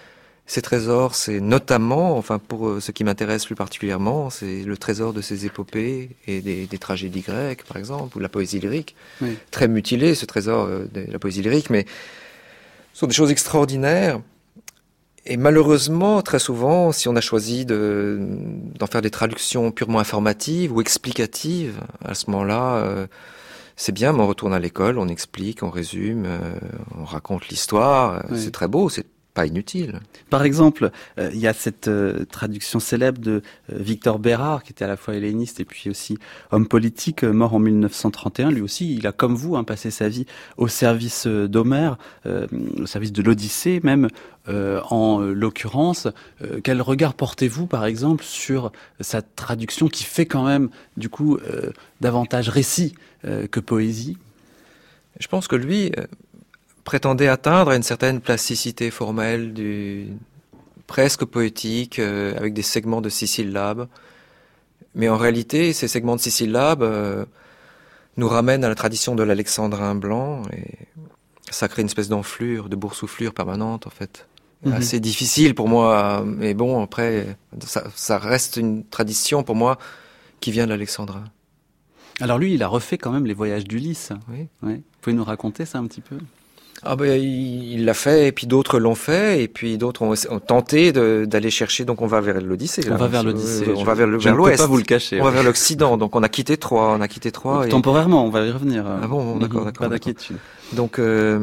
Ces trésors, c'est notamment, enfin pour ce qui m'intéresse plus particulièrement, c'est le trésor de ces épopées et des tragédies grecques, par exemple, ou de la poésie lyrique. Oui. Très mutilé, ce trésor de la poésie lyrique, mais ce sont des choses extraordinaires. Et malheureusement, très souvent, si on a choisi d'en faire des traductions purement informatives ou explicatives, à ce moment-là, c'est bien, mais on retourne à l'école, on explique, on résume, on raconte l'histoire. Oui. C'est très beau, c'est pas inutile. Par exemple, il y a cette traduction célèbre de Victor Bérard, qui était à la fois helléniste et puis aussi homme politique, mort en 1931. Lui aussi, il a, comme vous, passé sa vie au service d'Homère, au service de l'Odyssée même. En l'occurrence, quel regard portez-vous, par exemple, sur sa traduction qui fait quand même, du coup, davantage récit que poésie? Je pense que lui prétendait atteindre une certaine plasticité formelle, presque poétique, avec des segments de 6 syllabes. Mais en réalité, ces segments de 6 syllabes nous ramènent à la tradition de l'alexandrin blanc, et ça crée une espèce d'enflure, de boursouflure permanente, en fait. Assez difficile pour moi, mais bon, après, ça reste une tradition pour moi qui vient de l'alexandrin. Alors lui, il a refait quand même les voyages d'Ulysse. Oui. Ouais. Vous pouvez nous raconter ça un petit peu? Ah ben, il l'a fait, et puis d'autres l'ont fait, et puis d'autres ont tenté d'aller chercher. Donc on va vers l'Odyssée. On va vers l'Odyssée. On va vers l'Ouest. Je ne peux pas vous le cacher. On va vers l'Occident. Donc on a quitté Troie. Et... Temporairement, on va y revenir. Ah bon, d'accord. Pas d'inquiétude. Donc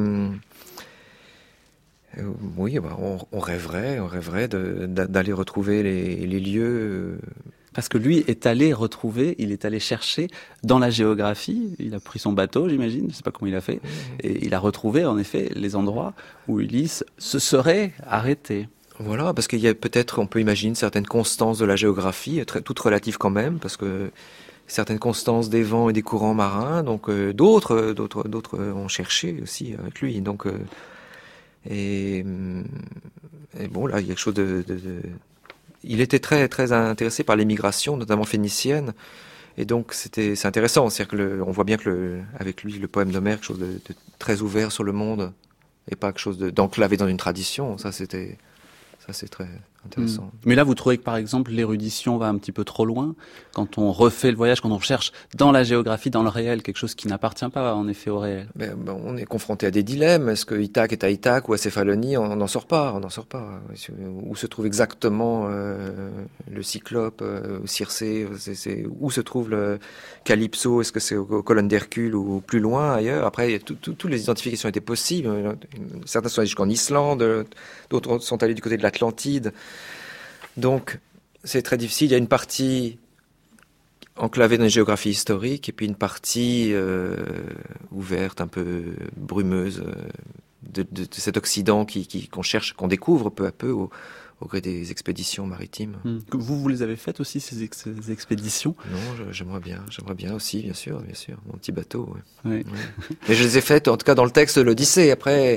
oui, bah, on rêverait d'aller retrouver les lieux. Parce que lui est allé chercher dans la géographie, il a pris son bateau, j'imagine, je ne sais pas comment il a fait, et il a retrouvé en effet les endroits où Ulysse se serait arrêté. Voilà, parce qu'il y a peut-être, on peut imaginer certaines constances de la géographie, toutes relatives quand même, parce que certaines constances des vents et des courants marins, donc d'autres ont cherché aussi avec lui, donc et bon là il y a quelque chose il était très très intéressé par l'émigration, notamment phénicienne, et donc c'est intéressant, c'est-à-dire que on voit bien que avec lui le poème d'Homère, quelque chose de très ouvert sur le monde et pas quelque chose d'enclavé dans une tradition. Ça c'est très intéressant. Mais là, vous trouvez que, par exemple, l'érudition va un petit peu trop loin quand on refait le voyage, quand on cherche dans la géographie, dans le réel, quelque chose qui n'appartient pas, en effet, au réel. On est confronté à des dilemmes. Est-ce que Ithaque est à Ithaque ou à Céphalonie? On n'en sort pas. Où se trouve exactement le Cyclope, Circé? Où se trouve le Calypso? Est-ce que c'est aux colonnes d'Hercule ou plus loin, ailleurs? Après, toutes les identifications étaient possibles. Certains sont allés jusqu'en Islande, d'autres sont allés du côté de l'Atlantide. Donc, c'est très difficile. Il y a une partie enclavée dans une géographie historique et puis une partie ouverte, un peu brumeuse de cet Occident qu'on cherche, qu'on découvre peu à peu au gré des expéditions maritimes. Vous les avez faites aussi, ces expéditions? Non, j'aimerais bien aussi, bien sûr, mon petit bateau. Ouais. Oui. Ouais. Mais je les ai faites, en tout cas dans le texte de l'Odyssée. Après,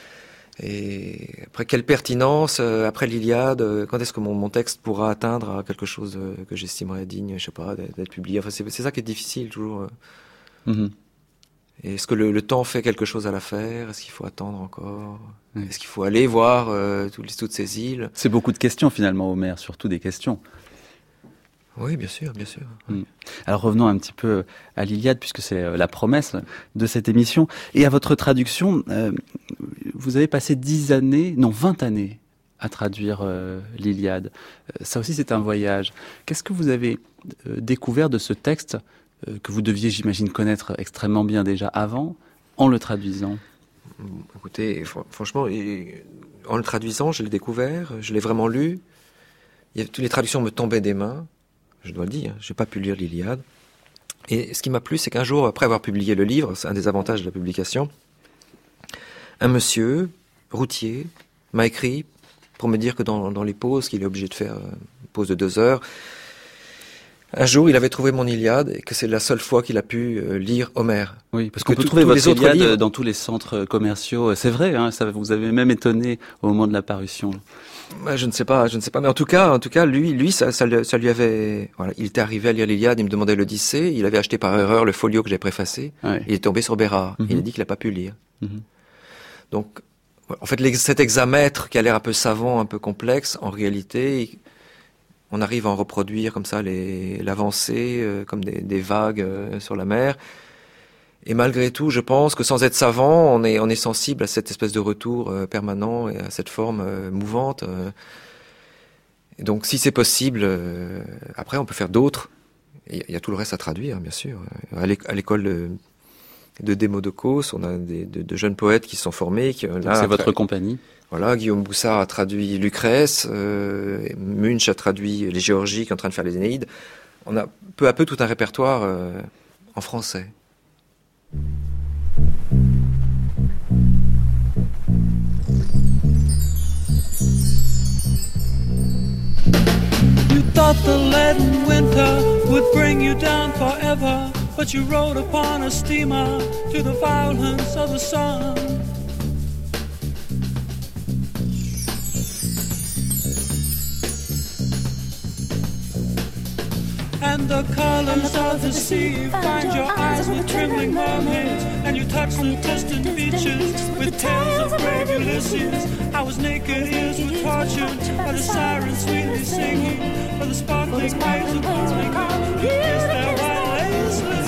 quelle pertinence, après l'Iliade, quand est-ce que mon texte pourra atteindre à quelque chose que j'estimerais digne, je sais pas, d'être publié. Enfin, c'est ça qui est difficile toujours. Et est-ce que le temps fait quelque chose à l'affaire? Est-ce qu'il faut attendre encore? Est-ce qu'il faut aller voir toutes ces îles? C'est beaucoup de questions finalement, Homère, surtout des questions. Oui, bien sûr. Alors revenons un petit peu à l'Iliade, puisque c'est la promesse de cette émission. Et à votre traduction, vous avez passé 20 années à traduire l'Iliade. Ça aussi, c'est un voyage. Qu'est-ce que vous avez découvert de ce texte que vous deviez, j'imagine, connaître extrêmement bien déjà avant, en le traduisant? Écoutez, franchement, en le traduisant, je l'ai découvert, je l'ai vraiment lu. Toutes les traductions me tombaient des mains. Je dois le dire, j'ai pas pu lire l'Iliade. Et ce qui m'a plu, c'est qu'un jour, après avoir publié le livre, c'est un des avantages de la publication, un monsieur, routier, m'a écrit pour me dire que dans les pauses, qu'il est obligé de faire, une pause de 2 heures, un jour, il avait trouvé mon Iliade et que c'est la seule fois qu'il a pu lire Homère. Oui, parce qu'on peut trouver votre Iliade livres dans tous les centres commerciaux. C'est vrai, hein, ça vous avez même étonné au moment de la parution. Je ne sais pas, mais en tout cas, lui, ça lui avait, voilà, il était arrivé à lire l'Iliade, il me demandait l'Odyssée, il avait acheté par erreur le folio que j'ai préfacé, il est tombé sur Bérard, il a dit qu'il n'a pas pu lire. Donc, En fait, cet hexamètre qui a l'air un peu savant, un peu complexe, en réalité, on arrive à en reproduire comme ça l'avancée, comme des vagues sur la mer. Et malgré tout, je pense que sans être savant, on est sensible à cette espèce de retour permanent et à cette forme mouvante. Et donc, si c'est possible, après, on peut faire d'autres. Il y a tout le reste à traduire, bien sûr. À l'école de Demodokos, on a de jeunes poètes qui se sont formés. C'est votre compagnie. Voilà, Guillaume Boussard a traduit Lucrèce, Munch a traduit les Géorgiques en train de faire les Énéides. On a peu à peu tout un répertoire en français. You thought the leaden winter would bring you down forever, but you rode upon a steamer to the violence of the sun. And the colors of the sea find your eyes with trembling mermaids, and you touch the distant beaches with tales of brave Ulysses. I was naked, ears were tortured by the sirens sweetly singing, by the sparkling waves of calling, you kissed their white laces.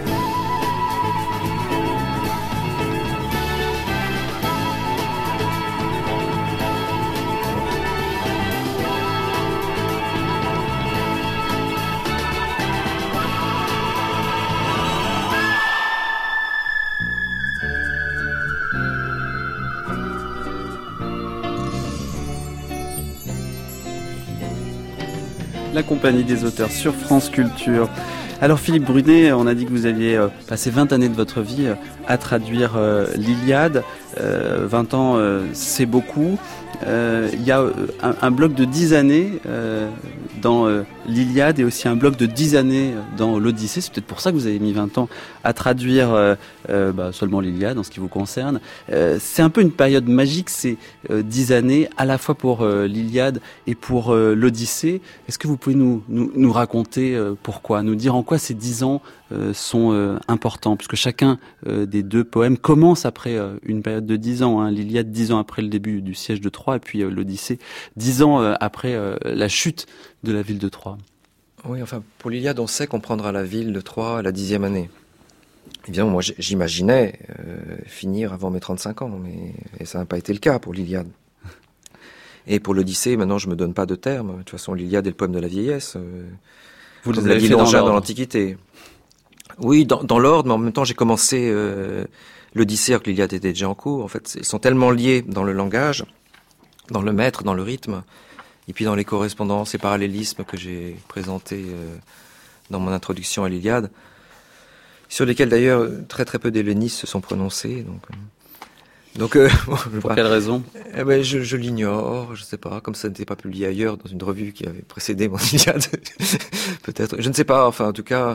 La compagnie des auteurs sur France Culture. Alors Philippe Brunet, on a dit que vous aviez passé 20 années de votre vie à traduire l'Iliade. 20 ans, c'est beaucoup. Il y a un bloc de 10 années dans l'Iliade et aussi un bloc de 10 années dans l'Odyssée. C'est peut-être pour ça que vous avez mis 20 ans à traduire seulement l'Iliade en ce qui vous concerne. C'est un peu une période magique, ces 10 années, à la fois pour l'Iliade et pour l'Odyssée. Est-ce que vous pouvez nous raconter pourquoi, nous dire en quoi ces 10 ans sont importants, puisque chacun des deux poèmes commence après une période de 10 ans. L'Iliade 10 ans après le début du siège de Troie, et puis l'Odyssée 10 ans après la chute de la ville de Troie. Oui, enfin, pour l'Iliade, on sait qu'on prendra la ville de Troie à la 10e année. Évidemment, moi, j'imaginais finir avant mes 35 ans, mais ça n'a pas été le cas pour l'Iliade. Et pour l'Odyssée, maintenant, je me donne pas de terme. De toute façon, l'Iliade est le poème de la vieillesse. Vous les avez fait dans l'Antiquité. Oui, dans l'ordre, mais en même temps, j'ai commencé l'Odyssée alors que l'Iliade était déjà en cours. En fait, ils sont tellement liés dans le langage, dans le mètre, dans le rythme, et puis dans les correspondances et parallélismes que j'ai présentés dans mon introduction à l'Iliade, sur lesquels d'ailleurs très très peu d'hellénistes se sont prononcés. Donc pour quelle raison? Je l'ignore, je sais pas, comme ça n'était pas publié ailleurs dans une revue qui avait précédé mon Iliade, peut-être, je ne sais pas, enfin en tout cas,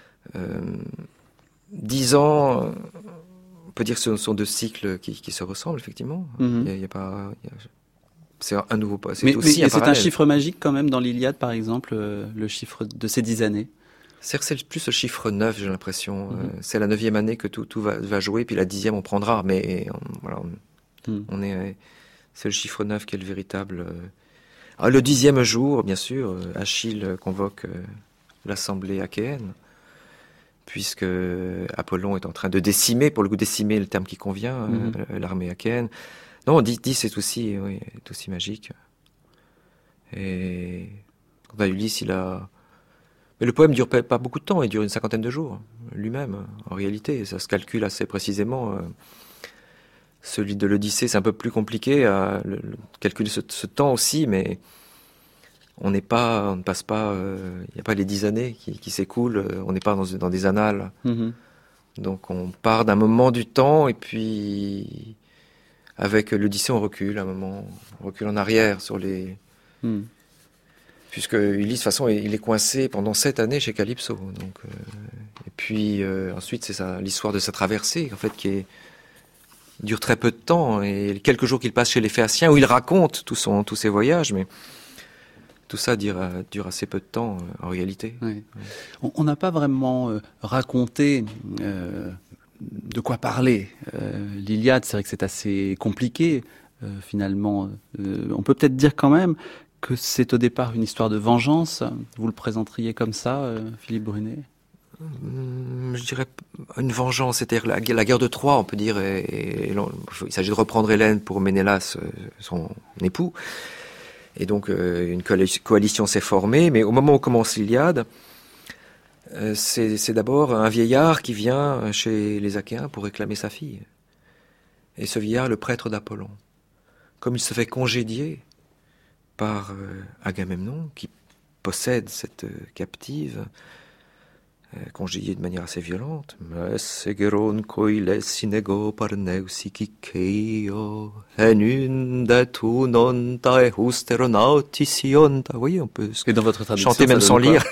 10 ans, on peut dire que ce sont deux cycles qui se ressemblent effectivement. Il y a pas, c'est un nouveau pas. Mais c'est un chiffre magique quand même dans l'Iliade, par exemple, le chiffre de ces 10 années. C'est plus le chiffre 9, j'ai l'impression. C'est la 9e année que tout va jouer, puis la 10e on prendra. Mais voilà, c'est le chiffre 9 qui est le véritable. Alors, le 10e jour, bien sûr, Achille convoque l'assemblée achéenne, puisque Apollon est en train de décimer, pour le coup décimer le terme qui convient, l'armée achéenne. Non, 10 est aussi magique. Et quant à Ulysse, mais le poème dure pas beaucoup de temps, il dure une 50aine de jours, lui-même, en réalité. Ça se calcule assez précisément. Celui de l'Odyssée, c'est un peu plus compliqué à calculer ce temps aussi, mais on ne passe pas, il n'y a pas les 10 années qui s'écoulent, on n'est pas dans des annales. Donc on part d'un moment du temps, et puis avec l'Odyssée, on recule un moment, on recule en arrière sur les... Puisque Ulysse, de toute façon, il est coincé pendant 7 années chez Calypso. Donc, et puis ensuite, c'est l'histoire de sa traversée, en fait, qui dure très peu de temps. Et quelques jours qu'il passe chez les Phéaciens, où il raconte tous ses voyages, mais tout ça dure assez peu de temps, en réalité. Oui. On n'a pas vraiment raconté de quoi parler. L'Iliade, c'est vrai que c'est assez compliqué, finalement. On peut peut-être dire quand même que c'est au départ une histoire de vengeance. Vous le présenteriez comme ça, Philippe Brunet? Je dirais une vengeance, c'est-à-dire la guerre de Troie, on peut dire. Il s'agit de reprendre Hélène pour Ménélas, son époux. Et donc une coalition s'est formée, mais au moment où commence l'Iliade, c'est d'abord un vieillard qui vient chez les Achéens pour réclamer sa fille. Et ce vieillard, le prêtre d'Apollon, comme il se fait congédier par Agamemnon, qui possède cette captive, congédié de manière assez violente. Voyez on peut et dans votre traduction, chanter même sans lire.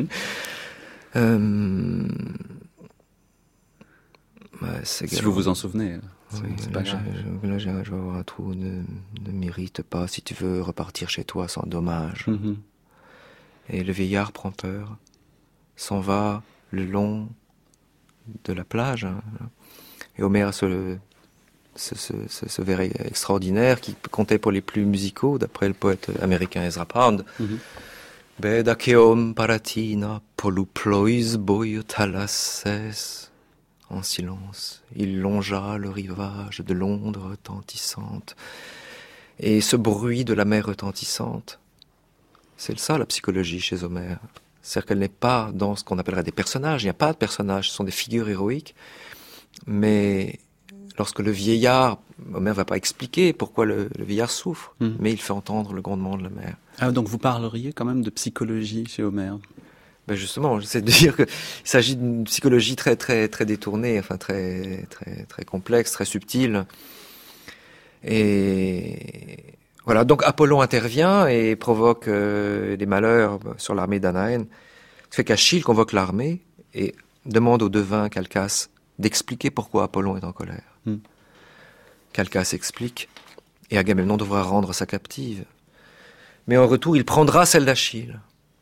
Si vous vous en souvenez. C'est pas grave. Là, je vais avoir un trou. Ne m'irrite pas si tu veux repartir chez toi sans dommage. Et le vieillard prend peur, s'en va le long de la plage. Et Homère a ce vers extraordinaire qui comptait pour les plus musicaux, d'après le poète américain Ezra Pound. Bedakeom paratina poluplois boyotalasses. En silence, il longea le rivage de l'onde retentissante. Et ce bruit de la mer retentissante, c'est ça la psychologie chez Homère. C'est-à-dire qu'elle n'est pas dans ce qu'on appellerait des personnages. Il n'y a pas de personnages, ce sont des figures héroïques. Mais lorsque le vieillard, Homère ne va pas expliquer pourquoi le vieillard souffre, mais il fait entendre le grondement de la mer. Ah, donc vous parleriez quand même de psychologie chez Homère? Ben justement, j'essaie de dire qu'il s'agit d'une psychologie très très très détournée, enfin très très très complexe, très subtile. Et voilà, donc Apollon intervient et provoque des malheurs sur l'armée d'Anaène. Ce fait qu'Achille convoque l'armée et demande au devin Calchas d'expliquer pourquoi Apollon est en colère. Calchas explique et Agamemnon devra rendre sa captive. Mais en retour, il prendra celle d'Achille.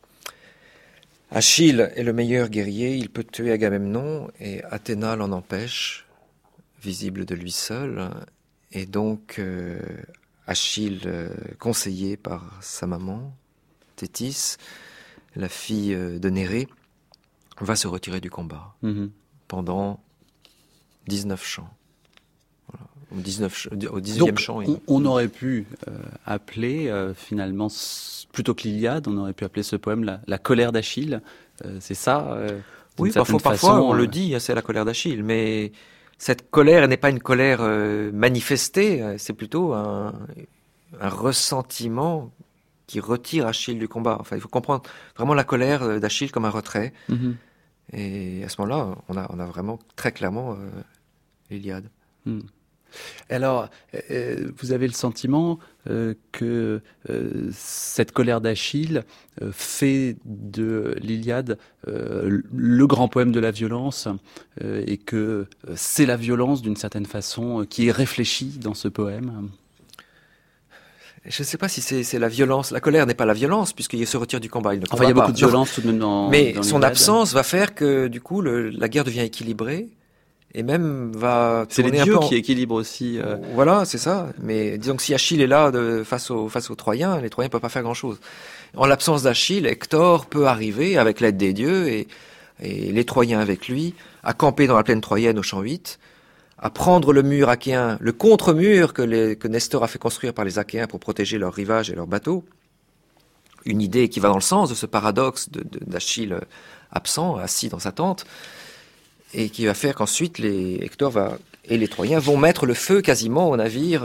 Achille est le meilleur guerrier, il peut tuer Agamemnon et Athéna l'en empêche, visible de lui seul. Et donc Achille, conseillé par sa maman, Thétis, la fille de Nérée, va se retirer du combat pendant 19 chants. Voilà. Au 19e chant. On aurait pu appeler finalement, plutôt que l'Iliade, on aurait pu appeler ce poème la colère d'Achille. C'est ça oui, parfois on le dit, c'est la colère d'Achille, mais cette colère n'est pas une colère manifestée, c'est plutôt un ressentiment qui retire Achille du combat. Enfin, il faut comprendre vraiment la colère d'Achille comme un retrait. Et à ce moment-là, on a vraiment très clairement l'Iliade. Alors, vous avez le sentiment que cette colère d'Achille fait de l'Iliade le grand poème de la violence et que c'est la violence, d'une certaine façon, qui est réfléchie dans ce poème? Je ne sais pas si c'est la violence. La colère n'est pas la violence, puisqu'il se retire du combat. Il y a beaucoup de violence tout de même dans son absence va faire que, du coup, la guerre devient équilibrée. Et même va c'est les dieux qui équilibrent aussi. Voilà, c'est ça. Mais disons que si Achille est là face aux Troyens, les Troyens ne peuvent pas faire grand-chose. En l'absence d'Achille, Hector peut arriver avec l'aide des dieux et les Troyens avec lui, à camper dans la plaine troyenne au champ 8, à prendre le mur achéen, le contre-mur que Nestor a fait construire par les Achéens pour protéger leurs rivages et leurs bateaux. Une idée qui va dans le sens de ce paradoxe d'Achille absent, assis dans sa tente. Et qui va faire qu'ensuite Hector et les Troyens vont mettre le feu quasiment aux navires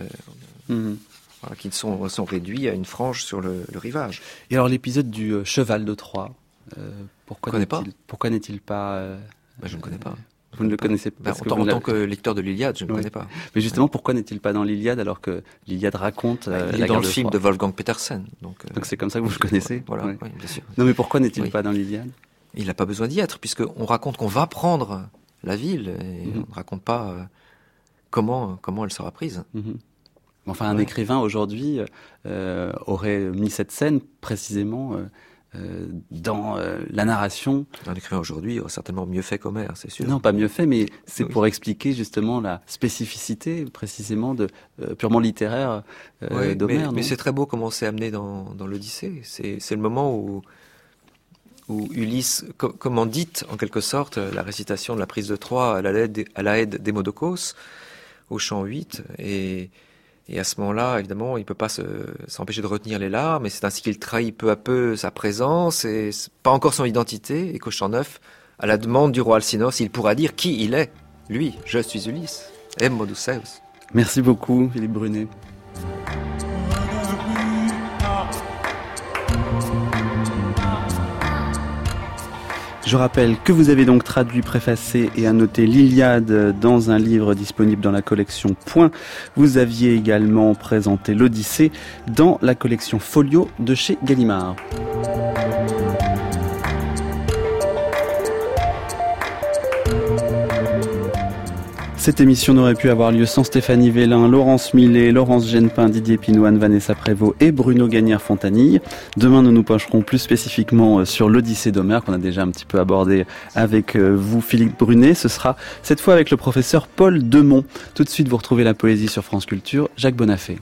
qui sont réduits à une frange sur le rivage. Et alors l'épisode du cheval de Troie, pourquoi n'est-il pas je ne connais pas. Vous ne le connaissez pas en tant que lecteur de l'Iliade, je ne connais pas. Mais justement, pourquoi n'est-il pas dans l'Iliade alors que l'Iliade raconte il est dans le film de Wolfgang Petersen. Donc c'est comme ça que vous le connaissez. Voilà, oui, bien sûr. Non, mais pourquoi n'est-il pas dans l'Iliade? Il n'a pas besoin d'y être, puisqu'on raconte qu'on va prendre la ville, et on ne raconte pas comment elle sera prise. Enfin, un écrivain aujourd'hui aurait mis cette scène précisément dans la narration. Un écrivain aujourd'hui aurait certainement mieux fait qu'Homère, c'est sûr. Non, pas mieux fait, mais c'est pour expliquer justement la spécificité précisément purement littéraire d'Homère. Mais c'est très beau comment c'est amené dans l'Odyssée. C'est le moment où Ulysse commandite en quelque sorte la récitation de la prise de Troie à la aide d'Hémodocos au chant 8 et à ce moment-là, évidemment, il peut pas s'empêcher de retenir les larmes, et c'est ainsi qu'il trahit peu à peu sa présence, et pas encore son identité, et qu'au chant 9, à la demande du roi Alcinous, il pourra dire qui il est. Lui, je suis Ulysse, Aime Odysseus. Merci beaucoup, Philippe Brunet. Je rappelle que vous avez donc traduit, préfacé et annoté l'Iliade dans un livre disponible dans la collection Point. Vous aviez également présenté l'Odyssée dans la collection Folio de chez Gallimard. Cette émission n'aurait pu avoir lieu sans Stéphanie Vélin, Laurence Millet, Laurence Genepin, Didier Pinouane, Vanessa Prévost et Bruno Gagnère-Fontanille. Demain, nous nous pencherons plus spécifiquement sur l'Odyssée d'Homère, qu'on a déjà un petit peu abordé avec vous, Philippe Brunet. Ce sera cette fois avec le professeur Paul Demont. Tout de suite, vous retrouvez la poésie sur France Culture. Jacques Bonafé.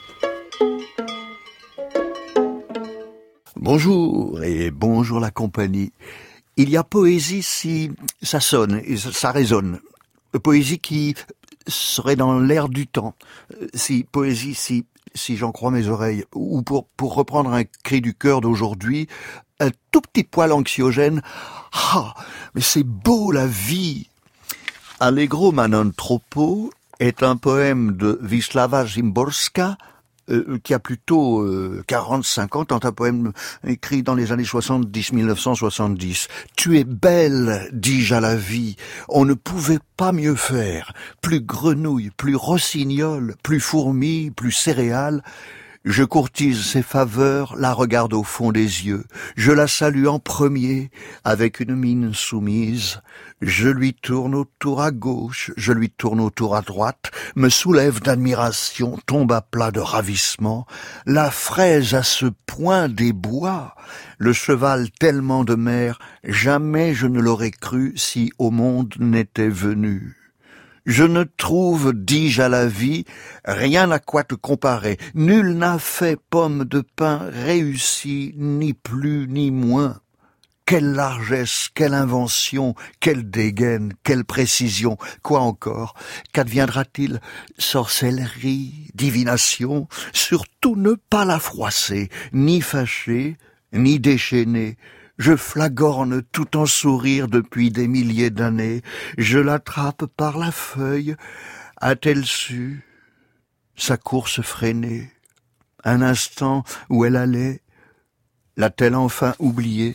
Bonjour et bonjour la compagnie. Il y a poésie si ça sonne et ça résonne. Poésie qui serait dans l'air du temps. Poésie si j'en crois mes oreilles. Ou pour reprendre un cri du cœur d'aujourd'hui, un tout petit poil anxiogène. Ah, mais c'est beau la vie! Allegro ma non troppo est un poème de Wisława Szymborska, qui a plutôt 40-50 ans, un poème écrit dans les années 1970. Tu es belle, dis-je à la vie, on ne pouvait pas mieux faire. Plus grenouille, plus rossignol, plus fourmi, plus céréales. Je courtise ses faveurs, la regarde au fond des yeux. Je la salue en premier, avec une mine soumise. Je lui tourne autour à gauche, je lui tourne autour à droite, me soulève d'admiration, tombe à plat de ravissement. La fraise à ce point des bois, le cheval tellement de mer, jamais je ne l'aurais cru si au monde n'était venu. Je ne trouve, dis-je à la vie, rien à quoi te comparer. Nul n'a fait pomme de pin réussi, ni plus ni moins. Quelle largesse, quelle invention, quelle dégaine, quelle précision. Quoi encore? Qu'adviendra-t-il? Sorcellerie, divination? Surtout ne pas la froisser, ni fâcher, ni déchaîner. Je flagorne tout en sourire depuis des milliers d'années. Je l'attrape par la feuille. A-t-elle su sa course freinée? Un instant où elle allait, l'a-t-elle enfin oublié?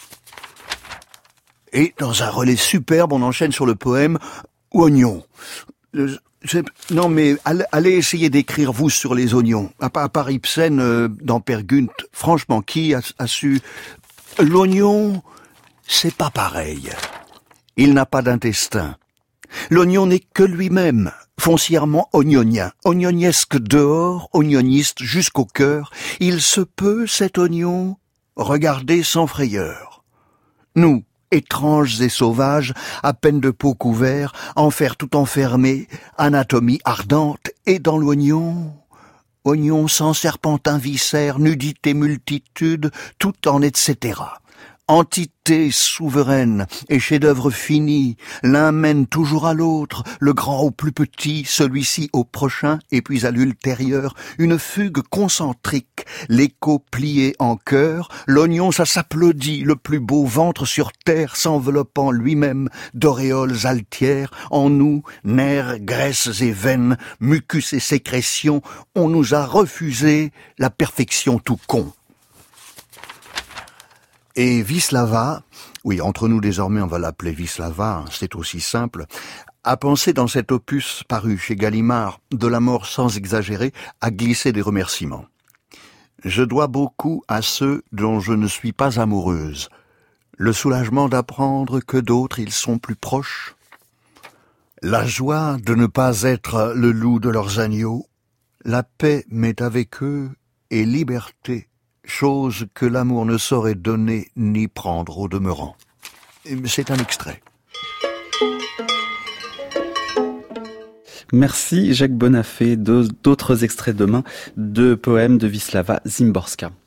Et dans un relais superbe, on enchaîne sur le poème Oignon. Non mais allez essayer d'écrire vous sur les oignons. À part Ibsen dans Peer Gynt, franchement, qui a su... L'oignon, c'est pas pareil. Il n'a pas d'intestin. L'oignon n'est que lui-même, foncièrement oignonien, oignoniesque dehors, oignoniste jusqu'au cœur. Il se peut, cet oignon, regarder sans frayeur. Nous, étranges et sauvages, à peine de peau couvert, enfer tout enfermé, anatomie ardente, et dans l'oignon... Oignon sans serpentin viscère, nudité multitude, tout en etc. Entité souveraine et chef-d'œuvre fini, l'un mène toujours à l'autre, le grand au plus petit, celui-ci au prochain, et puis à l'ultérieur, une fugue concentrique, l'écho plié en chœur, l'oignon ça s'applaudit, le plus beau ventre sur terre s'enveloppant lui-même d'auréoles altières, en nous, nerfs, graisses et veines, mucus et sécrétions, on nous a refusé la perfection tout con. Et Wisława, oui, entre nous désormais on va l'appeler Wisława, c'est aussi simple, a pensé dans cet opus paru chez Gallimard, de la mort sans exagérer, à glisser des remerciements. Je dois beaucoup à ceux dont je ne suis pas amoureuse. Le soulagement d'apprendre que d'autres ils sont plus proches. La joie de ne pas être le loup de leurs agneaux. La paix m'est avec eux et liberté. chose que l'amour ne saurait donner ni prendre au demeurant. C'est un extrait. Merci Jacques Bonafé. D'autres extraits demain de poèmes de Wisława Szymborska.